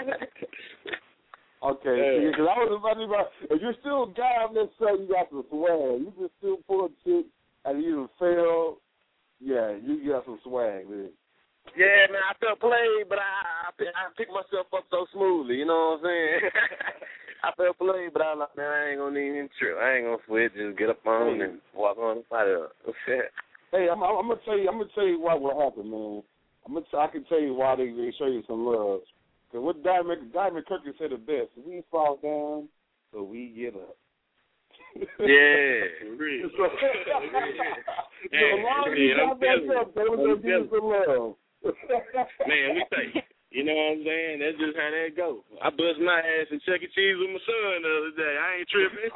Okay, because yeah. I was about to about if you're still a guy, let's say you got some swag. You can still pull a chick and you fail. Yeah, you got some swag, man. Yeah, man, I felt played, but I I, I picked myself up so smoothly. You know what I'm saying? I felt played, but I was like, man, I ain't gonna even trip. I ain't gonna switch. Just get up on hey. and walk on the fire. Hey, I'm, I'm gonna tell you. I'm gonna tell you what will happen, man. I'm gonna. T- I can tell you why they, they show you some love. Cause what Diamond Diamond Kirkland said the best: we fall down, so we get up. Yeah, real. So, so as long as you got that up, they was gonna give you some love. Man, we think. You know what I'm saying? That's just how that go. I bust my ass in Chuck E. Cheese with my son the other day. I ain't tripping.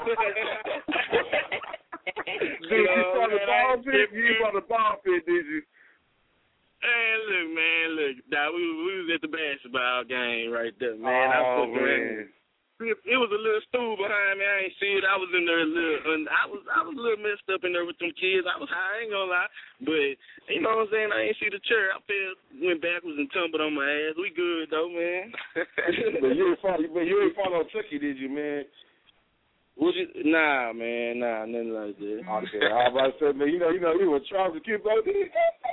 Dude, you saw the ball pit? You saw the ball pit, did you? Man, look, man, look. Nah, we, we was at the basketball game right there, man. I Oh, fucked around. It was a little stool behind me. I ain't see it. I was in there a little, and I was, I was a little messed up in there with them kids. I was high, I ain't gonna lie, but you know what I'm saying. I ain't see the chair. I fell, went backwards and tumbled on my ass. We good though, man. But you ain't follow, but you ain't follow Chucky, did you, man? Was you? Nah, man, nah, nothing like that. Okay, I was about to say, man, you know, you know, you were trying to keep up. They,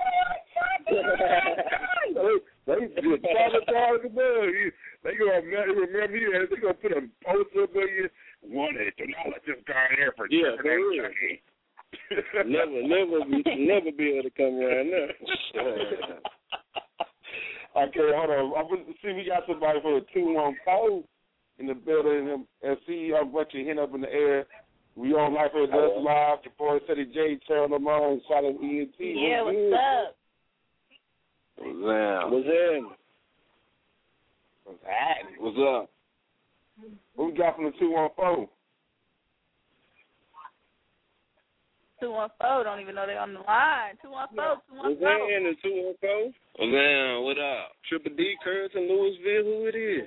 they just traumatized the bug. They gonna remember you, and they gonna put a poster up on you. Wanted to know what this guy here for. Yeah, for real. never, never, never be able to come around now. Okay, hold on. I'm gonna see we got somebody for a two one four in the building, and see a bunch of hand up in the air. We on Life of Dust Live. Your boy Ceddy J, Terrell Lamar, and Silent E N T. Yeah, what's, what's up? What's up? What's in? What's happening? What's up? What we got from the two one four? two one four, don't even know they're on the line. two one four, two one four. What's in the two one four? What's in? What up? Triple D, Curtis, Louisville, who it is?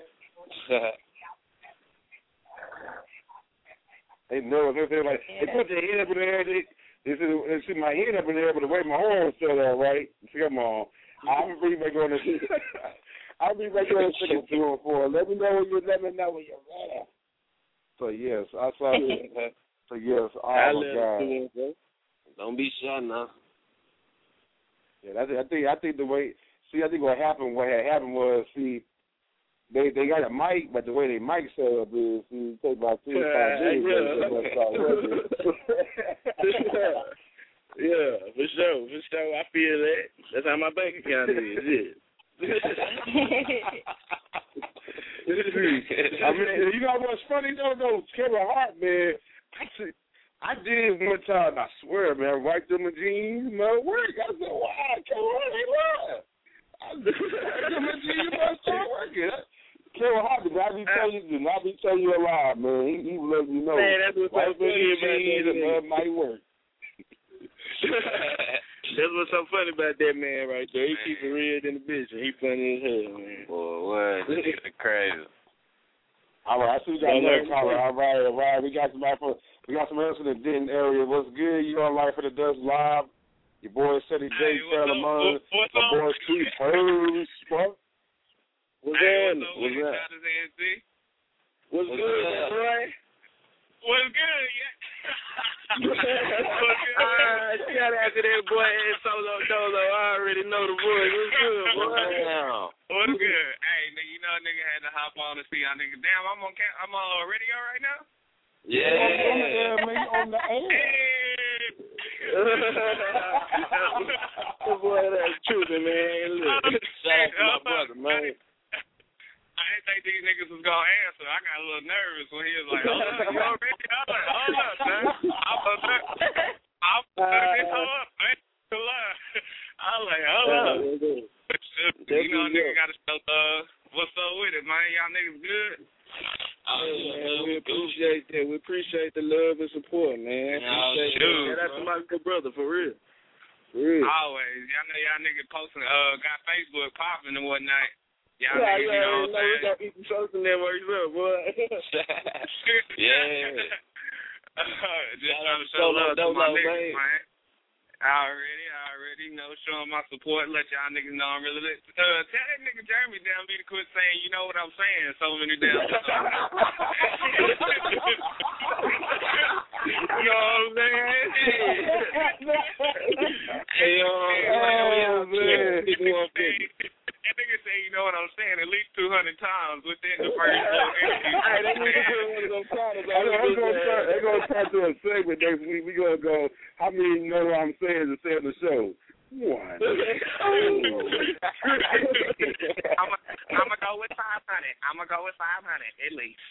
They know it. They're like, yeah. They put their head up in the air. They, they, see, they see my head up in the air, but the way my arms set up, right? See, come on. I'll be back on this. I'll be back on the second two and four. Let me know when you let me know when you're ready. So yes, I saw it. So yes, oh I my God. Don't be shy now. Yeah, I think I think I think the way see I think what happened what had happened was see they they got a mic, but the way they mic set up is see take about three or five minutes. Yeah, for sure, for sure. I feel that. That's how my bank account is. Yeah. I mean, you know what's funny though? Though Kevin Hart, man, I, I did one time. I swear, man, right through my jeans, man, work. I said, "Wow, Kevin Hart ain't lying." I said, "My jeans must start working." Kevin Hart, did not be telling you, did not be telling you a lie, man. He, he let you know. Man, that's what's so funny about that. That might work. That's what's so funny about that man right there. He keep it real in the business. He funny as hell, man. Boy, what? This is crazy. All right, I see we got another caller. All right, all right. We got somebody for we got some else in the Denton area. What's good? You on Life of the Dust Live? Your boy Ceddy J, Terrell Lamar, my boy Steve Purse. What? What's that? What's that? What's good, right? What's good? Yeah. uh, shout out to that boy Solo Dolo. I already know the voice. What's good, boy? Damn. What's good? Hey, nigga, you know, nigga had to hop on to see y'all nigga. Damn, I'm on cam- I'm on radio right now. Yeah, on the air, man, on the air. Hey. Boy, that's true, man. Look, shout out to my brother, man. I didn't think these niggas was gonna answer. I got a little nervous when he was like, "Hold up, you already? Hold up, hold up, man. I'm a I'm gonna get hold up, man. I was like, hold up. You know, nigga gotta show love. What's up with it, man? Y'all niggas good? Oh, man, we appreciate that. We appreciate the love and support, man. Appreciate shoot, that. That's my good brother, for real. For real. Always. Y'all know y'all niggas posting, uh, got Facebook popping and whatnot. Y'all yeah, niggas, yeah, you know what I'm saying? We got people posting that works up, boy. Yeah. uh, just trying to show love to my niggas, man. I already, I already know, showing my support, let y'all niggas know I'm really lit. Uh, tell that nigga Jeremy down me to quit saying, you know what I'm saying, so many damn times. You know what I'm saying? Hey, yo, oh, man. That nigga say, you know what I'm saying, at least two hundred times within the first little interview. Hey, that nigga said one of those comments. They're going to talk to a segment next week. We're going to go, how many you know what I'm saying to say on the show? One. I'm going to go with five hundred. I'm going to go with five hundred, at least.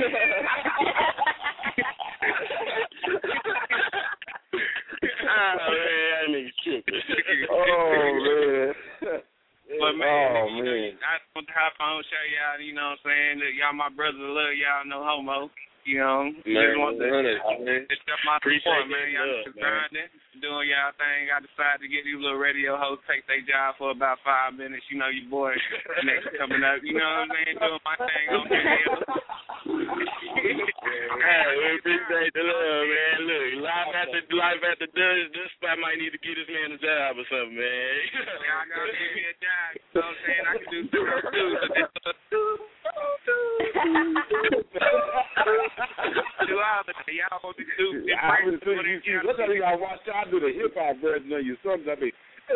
Oh, man, that nigga tripping. Oh, man. But man, oh, you know, man. I just want to hop on, show y'all, you know what I'm saying, that y'all my brothers, love y'all, no homo. You know, Man, just want to man. it's just my Appreciate support, man. that Y'all love, just man. grinding, doing y'all thing. I decided to get these little radio hosts take their job for about five minutes. You know, your boy next coming up. You know what I'm saying? Doing my thing on the hill. Hey, we appreciate the love, man. Look, live after live after this, this spot might need to get this man a job or something, man. Y'all gotta give me a job. You know what I'm saying? I can do something too. Do all of it. Y'all want to do different. Look how y'all watch y'all do the hip hop version of your songs. I mean,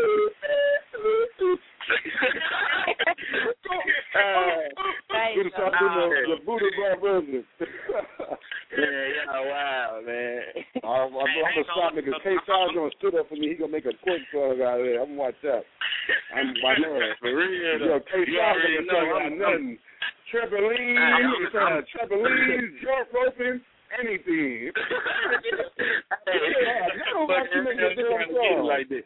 do the the Buddha Bar version. Yeah, y'all wild, man. I'm gonna stop because K-Saw's gonna stood up for me. He gonna make a quick song out of it. I'm gonna watch out. I'm watching that. For real, yo, K-Saw's gonna tell you nothing. Trampoline, uh, trampoline, jump roping, anything. Yeah, y'all don't watch too many damn songs like this.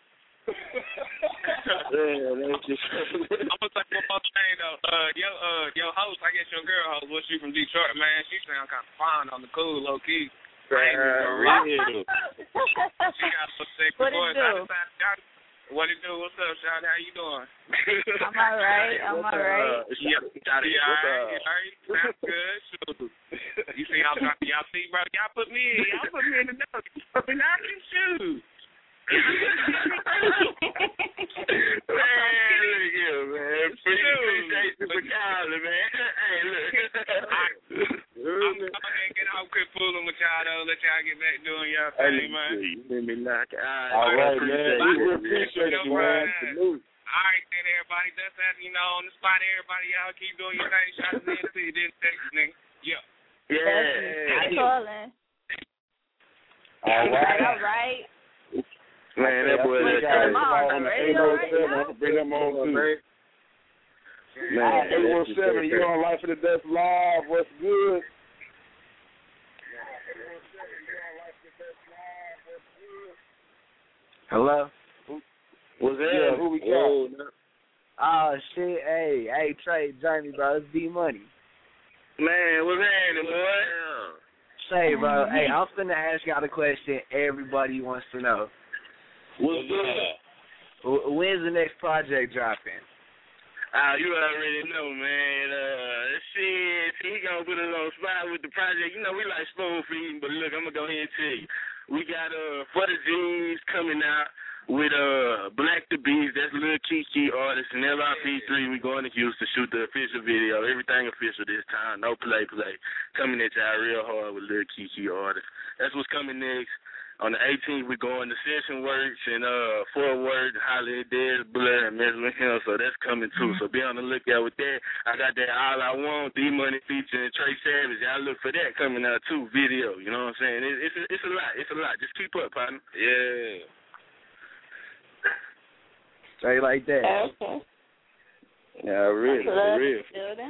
Yeah, that's just. I'm gonna say one more thing though. Uh, your uh, your host, I guess your girl host, was she from Detroit, man? She sound kind of fine on the cool, low key. I ain't even real. She got a sick What voice. it do? I decided, what it do? What's up, Shawty? How you doing? I'm all right. I'm all right. Yeah, Shawty, all right. All right. Sounds good. Shoot. You see, y'all, y'all see, bro? Y'all put me in. Y'all put me in the dust. Put me out in shoes. Man, look here, man. Appreciate you for calling, man. Hey, look. I'm going to get out, quit fooling with y'all, though. Let y'all get back doing y'all thing, man. You made me knock out. All right, man. We appreciate you, man. All right, then, everybody. That's that, you know, on the spot, everybody, y'all keep doing your thing. Shout out to N C, then text, nigga. Yeah. Yeah. Calling. All right. All right. Man, that boy, Wait, that am I on the radio right now? I'm gonna bring them on too. Man, eight one seven, you on Life of the Death Live. What's good? Hello? what's that? Yeah, who we got? Oh, shit. Hey, hey, Trey, Jeremy, bro. It's D-Money. Man, what's happening, boy? Say, bro. Hey, I'm finna ask y'all the question everybody wants to know. What's up? When's the next project dropping? Ah, uh, you already know, man. Uh, shit, he gonna put us on the spot with the project. You know, we like spoon feeding, but look, I'm gonna go ahead and tell you. We got uh, For the Jeans coming out with uh, Black the Beast. That's Lil Kiki artist, and L R P three. We going to Houston to shoot the official video. Everything official this time. No play, play. Coming at y'all real hard with Lil Kiki artist. That's what's coming next. On the eighteenth, we're going to Session Works and uh, Fort Worth, Holly, Dez, Blur, and Mesmer Hill, so that's coming too. So be on the lookout with that. I got that All I Want, D-Money featuring Trey Savage. Y'all look for that coming out too, video. You know what I'm saying? It, it's, a, it's a lot. It's a lot. Just keep up, partner. Yeah. Straight like that. Okay. Yeah, real. Real.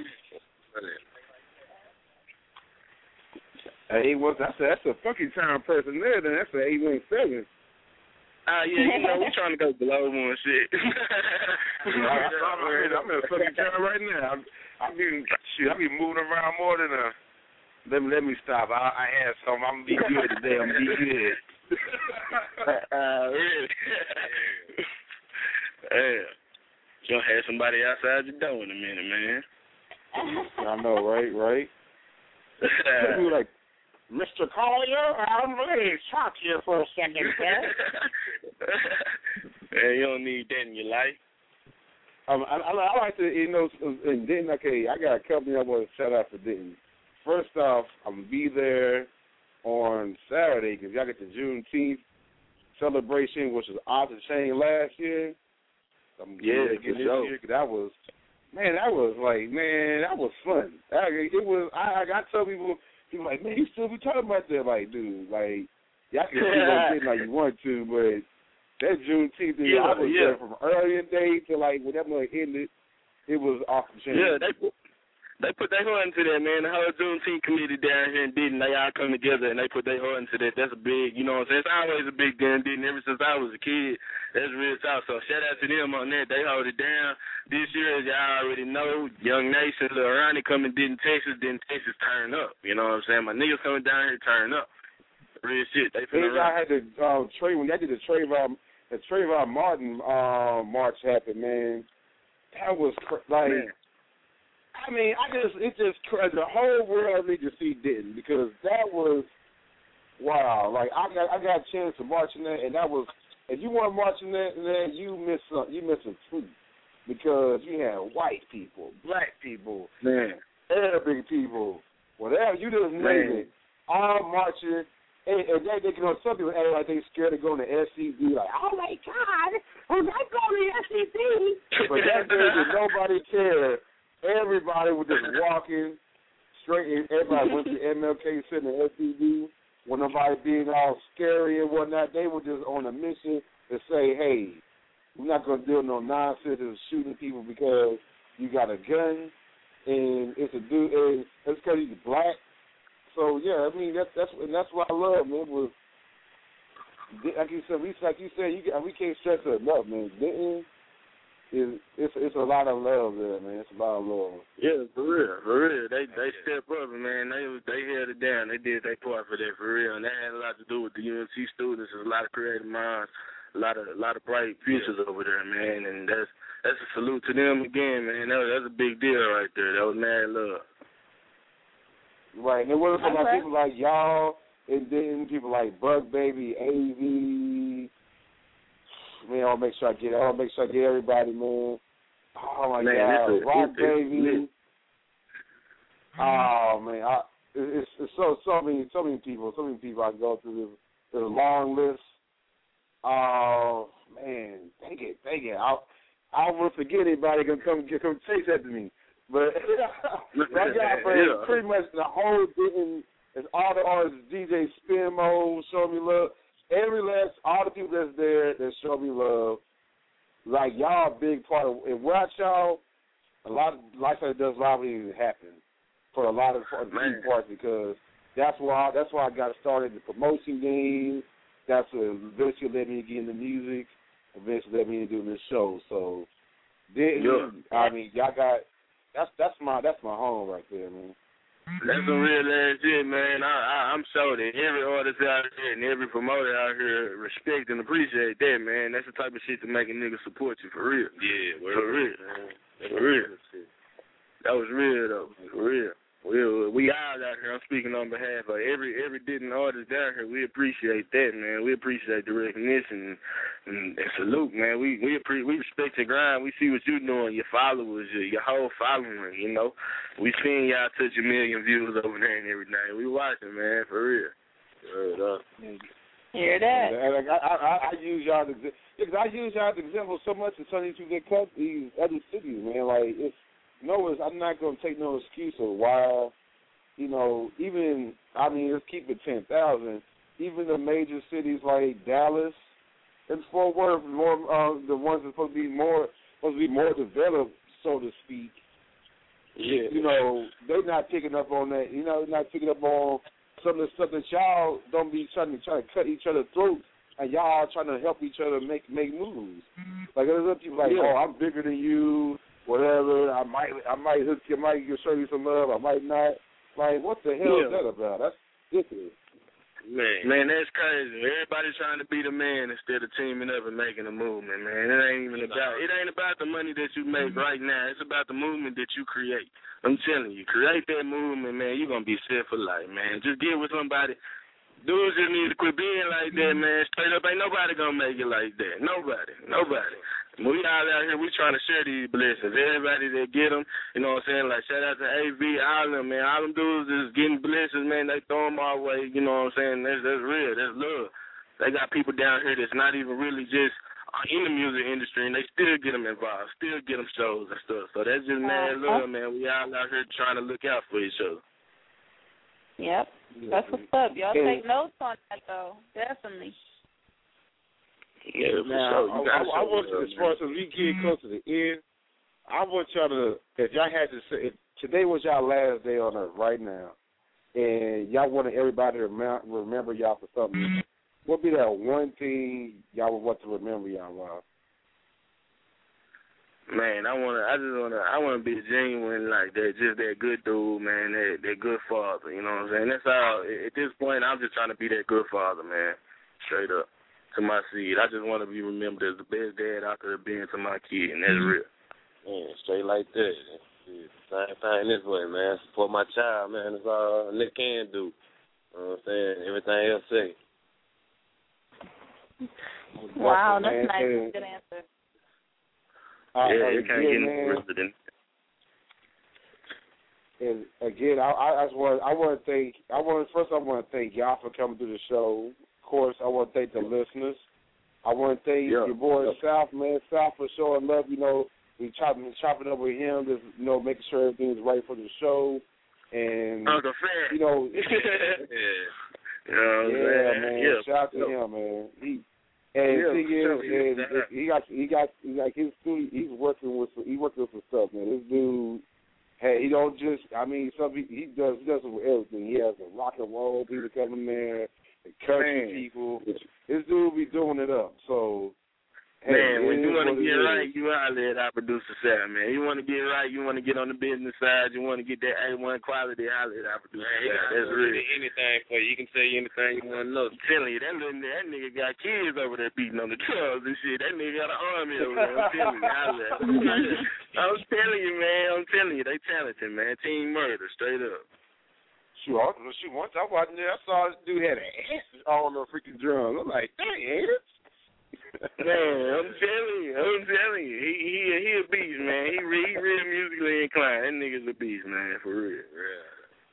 Hey, what's that's a, that's a fucking town person there. Then that's an eight one seven. Ah, uh, yeah, you know we trying to go below one shit. I'm, I'm in a fucking town right now. I'm, I be shit. I be moving around more than a. Let me let me stop. I, I had some. I'm gonna be good today. I'm gonna be good. uh, really? Yeah. You gonna have somebody outside your door in a minute, man. I know, right? Right. Who like? Mister Collier, I'm ready to talk to you for a second, sir. Man, you don't need that in your life. Um, I, I, I like to, you know, in Denton, okay, I got a company I want to shout out for Denton. First off, I'm going to be there on Saturday because y'all get the Juneteenth celebration, which was off the chain last year. I'm yeah, this year because that was, man, that was like, man, that was fun. I, it was, I, I tell people, people like, man, you still be talking about that, like, dude, like, y'all can keep on getting like you want to, but that Juneteenth thing, yeah, I was yeah. there from early in the day to like when that money ended, it was off the chain. Yeah, they put they put their heart into that, man. The whole Juneteenth committee down here in Denton, they all come together and they put their heart into that. That's a big, you know what I'm saying? It's always a big deal in Denton ever since I was a kid. That's real talk. So shout out to them on that. They hold it down. This year, as y'all already know, Young Nation, Lil Ronnie coming Denton, Texas. Denton, Texas turn up. You know what I'm saying? My niggas coming down here turn up. Real shit. They finna run. I had the uh, trade when they did the Trayvon, the Trayvon Martin uh, march happened, man. That was cr- like, man. I mean, I just it just the whole world need to see Denton because that was wow. Like I got I got a chance to march in that, and that was if you weren't marching that, then you miss some, you miss a tweet because you had white people, black people, man, Arabic people, whatever. You just name it, all marching. And, and they, they, you know, some people act like they scared of going to S C D, like, oh my God, was I going to S C D? But that day that nobody cared. Everybody was just walking straight in. Everybody went to M L K sitting in S C D. When nobody being all scary and whatnot, they were just on a mission to say, hey, we're not going to deal no nonsense of shooting people because you got a gun and it's a dude, and it's because he's black. So yeah, I mean that's that's and that's what I love, man. Was like you said, we like you said, you we can't stress it enough, man. Denton is it's it's a lot of love there, man. It's a lot of love. Yeah, for real, for real. They they step up, man. They they held it down. They did their part for that, for real. And that had a lot to do with the U N C students. There's a lot of creative minds, a lot of a lot of bright futures over there, man. And that's that's a salute to them again, man. That was, that's a big deal right there. That was mad love. Right, and it wasn't for like people like y'all, and then people like Bug Baby, A V. Man, I'll make sure I get. I'll make sure I get everybody, man. Oh my man, God, a, Rock Baby. Oh man, I, it's, it's so so many so many people, so many people. I go through the, the long list. Oh man, dang it, dang it. I I don't want to forget anybody gonna come come chase after me. But right now, yeah. pretty much the whole thing is all the artists, D J Spinmo, Show Me Love, every last, all the people that's there that show me love, like y'all a big part of, and watch y'all, a lot of Life After Dusk Live even happen for a lot of big parts because that's why that's why I got started the promotion game. That's what eventually led me to get into music, eventually led me to doing this show. So, then, yeah. I mean, y'all got. That's that's my that's my home right there, man. That's some real ass shit, man. I, I I'm sure that every artist out here and every promoter out here respect and appreciate that, man. That's the type of shit to make a nigga support you for real. Yeah, for real, man. For real. That was real though, for real. We we all out here. I'm speaking on behalf of every every Denton artist down here. We appreciate that, man. We appreciate the recognition and, and salute, man. We we appre- we respect your grind. We see what you're doing, your followers, your, your whole following. You know, we seen y'all touch a million views over there and everything. We watching, man, for real. Word up. Hear that? And I, I, I, I use y'all as because I use y'all as example so much in some of these other these other cities, man. Like it's. No, it's, I'm not going to take no excuse of why, you know, even, I mean, let's keep it ten thousand. Even the major cities like Dallas and Fort Worth, more, uh, the ones that are supposed to be more, supposed to be more developed, so to speak, yeah. you know, they're not picking up on that. You know, they're not picking up on some of the stuff that y'all don't be trying to, try to cut each other's throats, and y'all trying to help each other make, make moves. Like, there's other people like, yeah. oh, I'm bigger than you. Whatever, I might, I might hook you, I might show you some love, I might not. Like, what the hell yeah. is that about? That's ridiculous. Man, man, that's crazy. Everybody's trying to be the man instead of teaming up and making a movement, man. It ain't even about it ain't about the money that you make right now. It's about the movement that you create. I'm telling you, create that movement, man. You're gonna be set for life, man. Just get with somebody. Dudes just need to quit being like that, man. Straight up, ain't nobody gonna make it like that. Nobody, nobody. We all out here, we trying to share these blessings. Everybody that get them, you know what I'm saying? Like, shout out to A V, all of them, man. All them dudes is getting blessings, man. They throw them our way, you know what I'm saying? That's, that's real. That's love. They got people down here that's not even really just in the music industry, and they still get them involved, still get them shows and stuff. So that's just mad love, man. We all out here trying to look out for each other. Yep. That's what's up. Y'all take notes on that, though. Definitely. Yeah, for now, sure. You I, I, I gotta want show to, as far as we get close to the end, I want y'all to, if y'all had to say, if today was y'all last day on earth right now, and y'all wanted everybody to remember, remember y'all for something, what would be that one thing y'all would want to remember y'all about? Man, I wanna, I just wanna, I wanna be genuine like that, just that good dude, man, that that good father. You know what I'm saying? That's all. At this point, I'm just trying to be that good father, man, straight up to my seed. I just want to be remembered as the best dad I could have been to my kid, and that's real. Man, straight like that. Same thing this way, man. Support my child, man. That's all a nigga can do. You know what I'm saying? Everything else say. Wow, that's nice. Good answer. Uh, yeah, you again, can't get man, any worse than. And again, I, I, I just want, I want to thank, I want first, I want to thank y'all for coming to the show. Of course, I want to thank the listeners. I want to thank yeah. your boy yeah. South, man. South for showing love. You know, we chopping, chopping up with him, just you know, making sure everything's right for the show. And Uncle Fat. you know, yeah, you know what I'm yeah, saying? man. Yeah. Shout out to yeah. him, man. He and yeah, the thing is, sure. and he got, he got, he like his studio. He's working with, he working with some stuff, man. This dude. Hey, he don't just. I mean, some he, he does. He does it with everything. He has a rock and roll people coming there, and country Man. people. This dude be doing it up. So, hey, man, when it you is want to what it get is. right, you out there at our producer side, man. You want to get right, you want to get on the business side, you want to get that A one quality out there at our producer Man, side. That's real. Anything for you. You can tell you anything you want to know. I'm telling you, that little that nigga got kids over there beating on the drums and shit. That nigga got an army over there. I'm telling you, out there. I'm telling you, man. I'm telling you, they talented, man. Team Murder, straight up. Shoot, I, shoot, once I watched it, I saw this dude had an ass on the freaking drums. I'm like, dang, ain't it? Man, I'm telling you, I'm telling you, he he he a beast, man. He re, he real musically inclined. That nigga's a beast, man, for real. Yeah.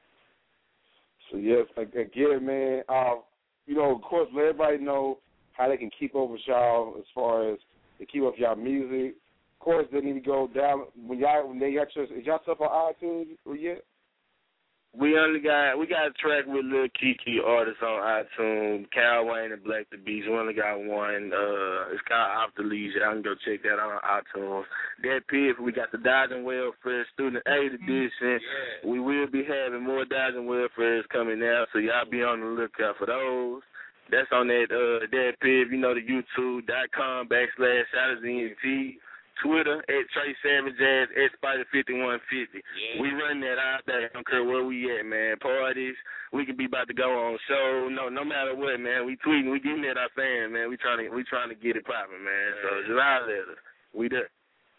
So yes, again, man. Uh, you know, of course, let everybody know how they can keep up with y'all as far as to keep up y'all music. Of course, they need to go down when y'all when they got your is y'all stuff on iTunes or yet? We only got we got a track with Lil Kiki artists on iTunes, Cal Wayne and Black the Beast. We only got one. Uh, it's called Off the Leash. I can go check that out on iTunes. That Piff, we got the Dodging Welfare Student Aid Edition. Yeah. We will be having more Dodging Welfares coming out, so y'all be on the lookout for those. That's on that uh that Piff, you know, the YouTube dot com backslash Shout N T. Twitter at Trey Savage Jazz at Spider fifty-one fifty. Yeah. We run that out there. I don't care where we at, man. Parties. We could be about to go on show. No, no matter what, man. We tweeting. We getting at our fans, man. We trying to, we trying to get it popping, man. So just out there. We there.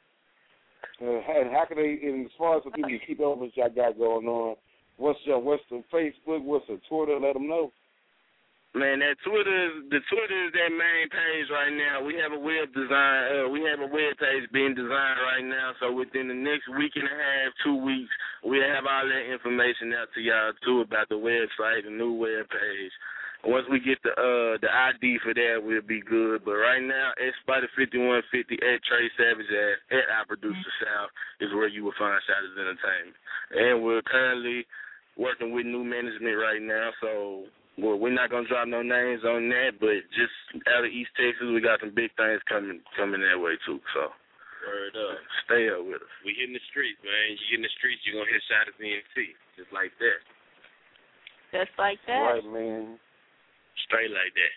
Uh, hey, how can they? And as far as the people to keep up with y'all got going on, what's your what's the Facebook? What's the Twitter? Let them know. Man, that Twitter is the Twitter is that main page right now. We have a web design. Uh, we have a web page being designed right now. So within the next week and a half, two weeks, we'll have all that information out to y'all too about the website, the new web page. Once we get the uh the I D for that, we'll be good. But right now, at Spider fifty-one fifty at Trey Savage at, at our producer South is where you will find Shotters Entertainment. And we're currently working with new management right now, so. Well, we're not gonna drop no names on that, but just out of East Texas, we got some big things coming coming that way too. So, word up, stay up with us. We hitting the streets, man. You in the streets, you're gonna hit Shotters N T, just like that. Just like that. Right, man. Straight like that.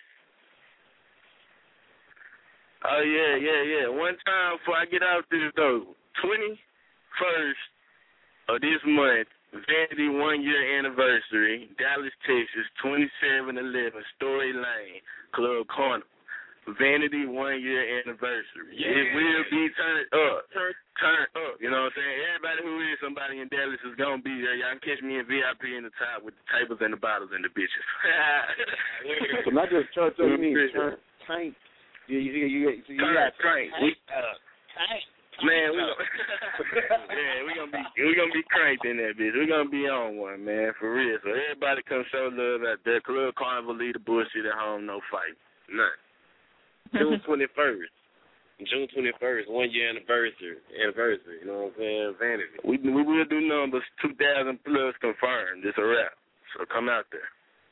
Oh yeah, yeah, yeah. One time before I get out this though, twenty first of this month, Vanity one year anniversary, Dallas, Texas, twenty-seven eleven, Story Lane, Club Corner. Vanity one year anniversary. Yeah. It will be turned up. Turn, turn up. You know what I'm saying? Everybody who is somebody in Dallas is going to be there. Y'all can catch me in V I P in the top with the tables and the bottles and the bitches. So not just church, you mean turn tank. You, you, you, you, you turn got tank. tank. Uh, tank. Man, we gonna, yeah, we gonna be we gonna be cranked in that bitch. We gonna be on one, man, for real. So everybody come show love out there. Club Carnival, leave the bullshit at home, no fight, none. June twenty first, June twenty first, one year anniversary, anniversary. You know what I'm saying? Vanity. We we will do numbers two thousand plus confirmed. It's a wrap. So come out there.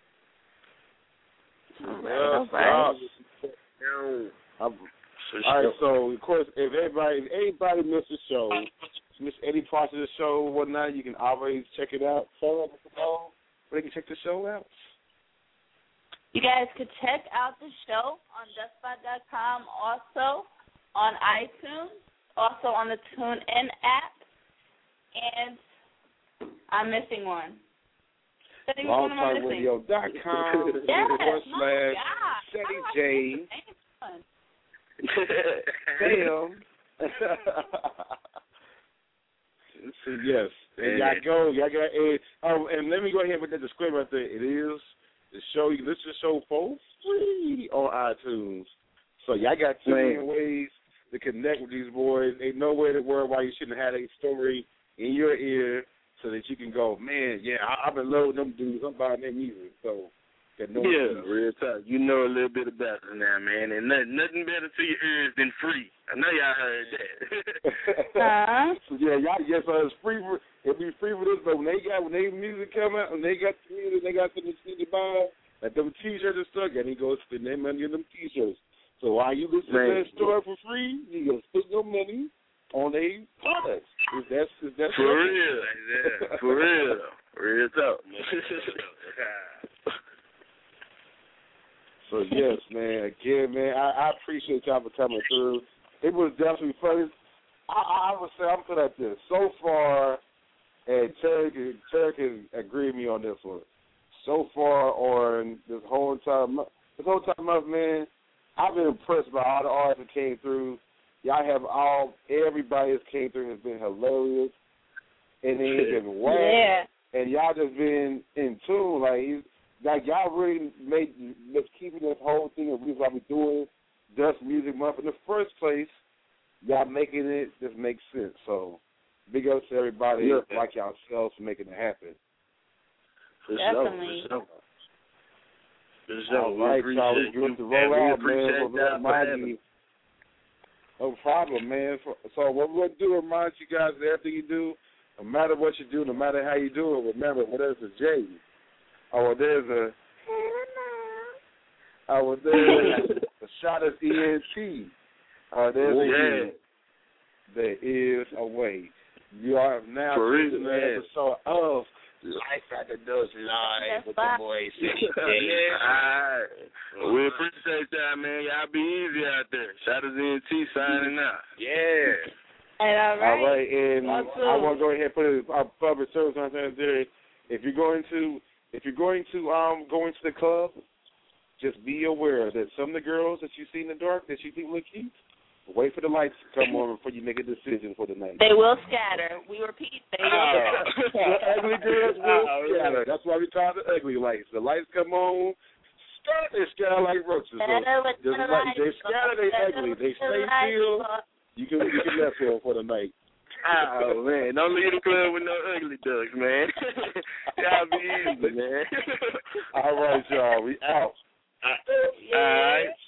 Well, all right. All right, so of course, if everybody, if anybody missed the show, missed any parts of the show or whatnot, you can always check it out. So, where they can check the show out. You guys could check out the show on dustspot dot com, also on iTunes, also on the TuneIn app, and I'm missing one. long time radio dot com yes, forward slash Ceddy J. Damn. So yes, and y'all go, y'all got. And, um, and let me go ahead with the disclaimer right there. It is the show. You can listen to the show for free on iTunes. So y'all got two million ways to connect with these boys. Ain't nowhere to worry why you shouldn't have a story in your ear, so that you can go, man. Yeah, I, I've been loving them dudes. I'm buying their music. So. No yeah, real talk. You know a little bit about it now, man. And nothing, nothing better to your ears than free. I know y'all heard that. uh-huh. So yeah, y'all, yes, uh, it's free. For, it'll be free for this, but when they got when they music come out, when they got the music, they got something to buy, like them T-shirts and stuff, and he goes spend their money on them T-shirts. So while you listen to that store for free, you gonna spend your money on a product. Is that is that for real? Yeah, for real, real talk. So, yes, man, again, man, I, I appreciate y'all for coming through. It was definitely fun. I, I would say, I'm put at this. So far, and Terry, Terry can agree with me on this one. So far on this whole entire month, this whole entire month, man, I've been impressed by all the artists that came through. Y'all have all, everybody that came through has been hilarious. And it's been whack. Yeah. And y'all just been in tune. Like, Like, y'all really made, let's keeping this whole thing, and reason why we're doing Dust Music Month in the first place, y'all making it just make sense. So, big ups to everybody yeah. like yourselves for making it happen. For Definitely. sure, for sure. For sure. All right, y'all, we're good to roll out, man. Remind you, no problem, man. So, what we're going to do, remind you guys of everything you do, no matter what you do, no matter how you do it, remember, whatever's a J. Oh, there's a, oh, there's a shot of E N T. Oh, there's oh, a yeah. There is a way. You are now listening to an episode of Life After Dusk Live with the boys. Yeah. All right. We appreciate that, man. Y'all be easy out there. Shout out to E N T signing out. Yeah. And all right. All right, and I want to go ahead and put it our public service on there. If you're going to If you're going to um go into the club, just be aware that some of the girls that you see in the dark that you think look cute, wait for the lights to come on before you make a decision for the night. They will scatter. We repeat, they will uh, scatter. The ugly girls will scatter. That's why we call it the ugly lights. The lights come on, scatter, they scatter like roaches. So just like, they scatter, they ugly. They stay still. You can you can left here for the night. Oh, man. Don't leave the club with no ugly ducks, man. Y'all be easy, man. All right, y'all. We out. All right.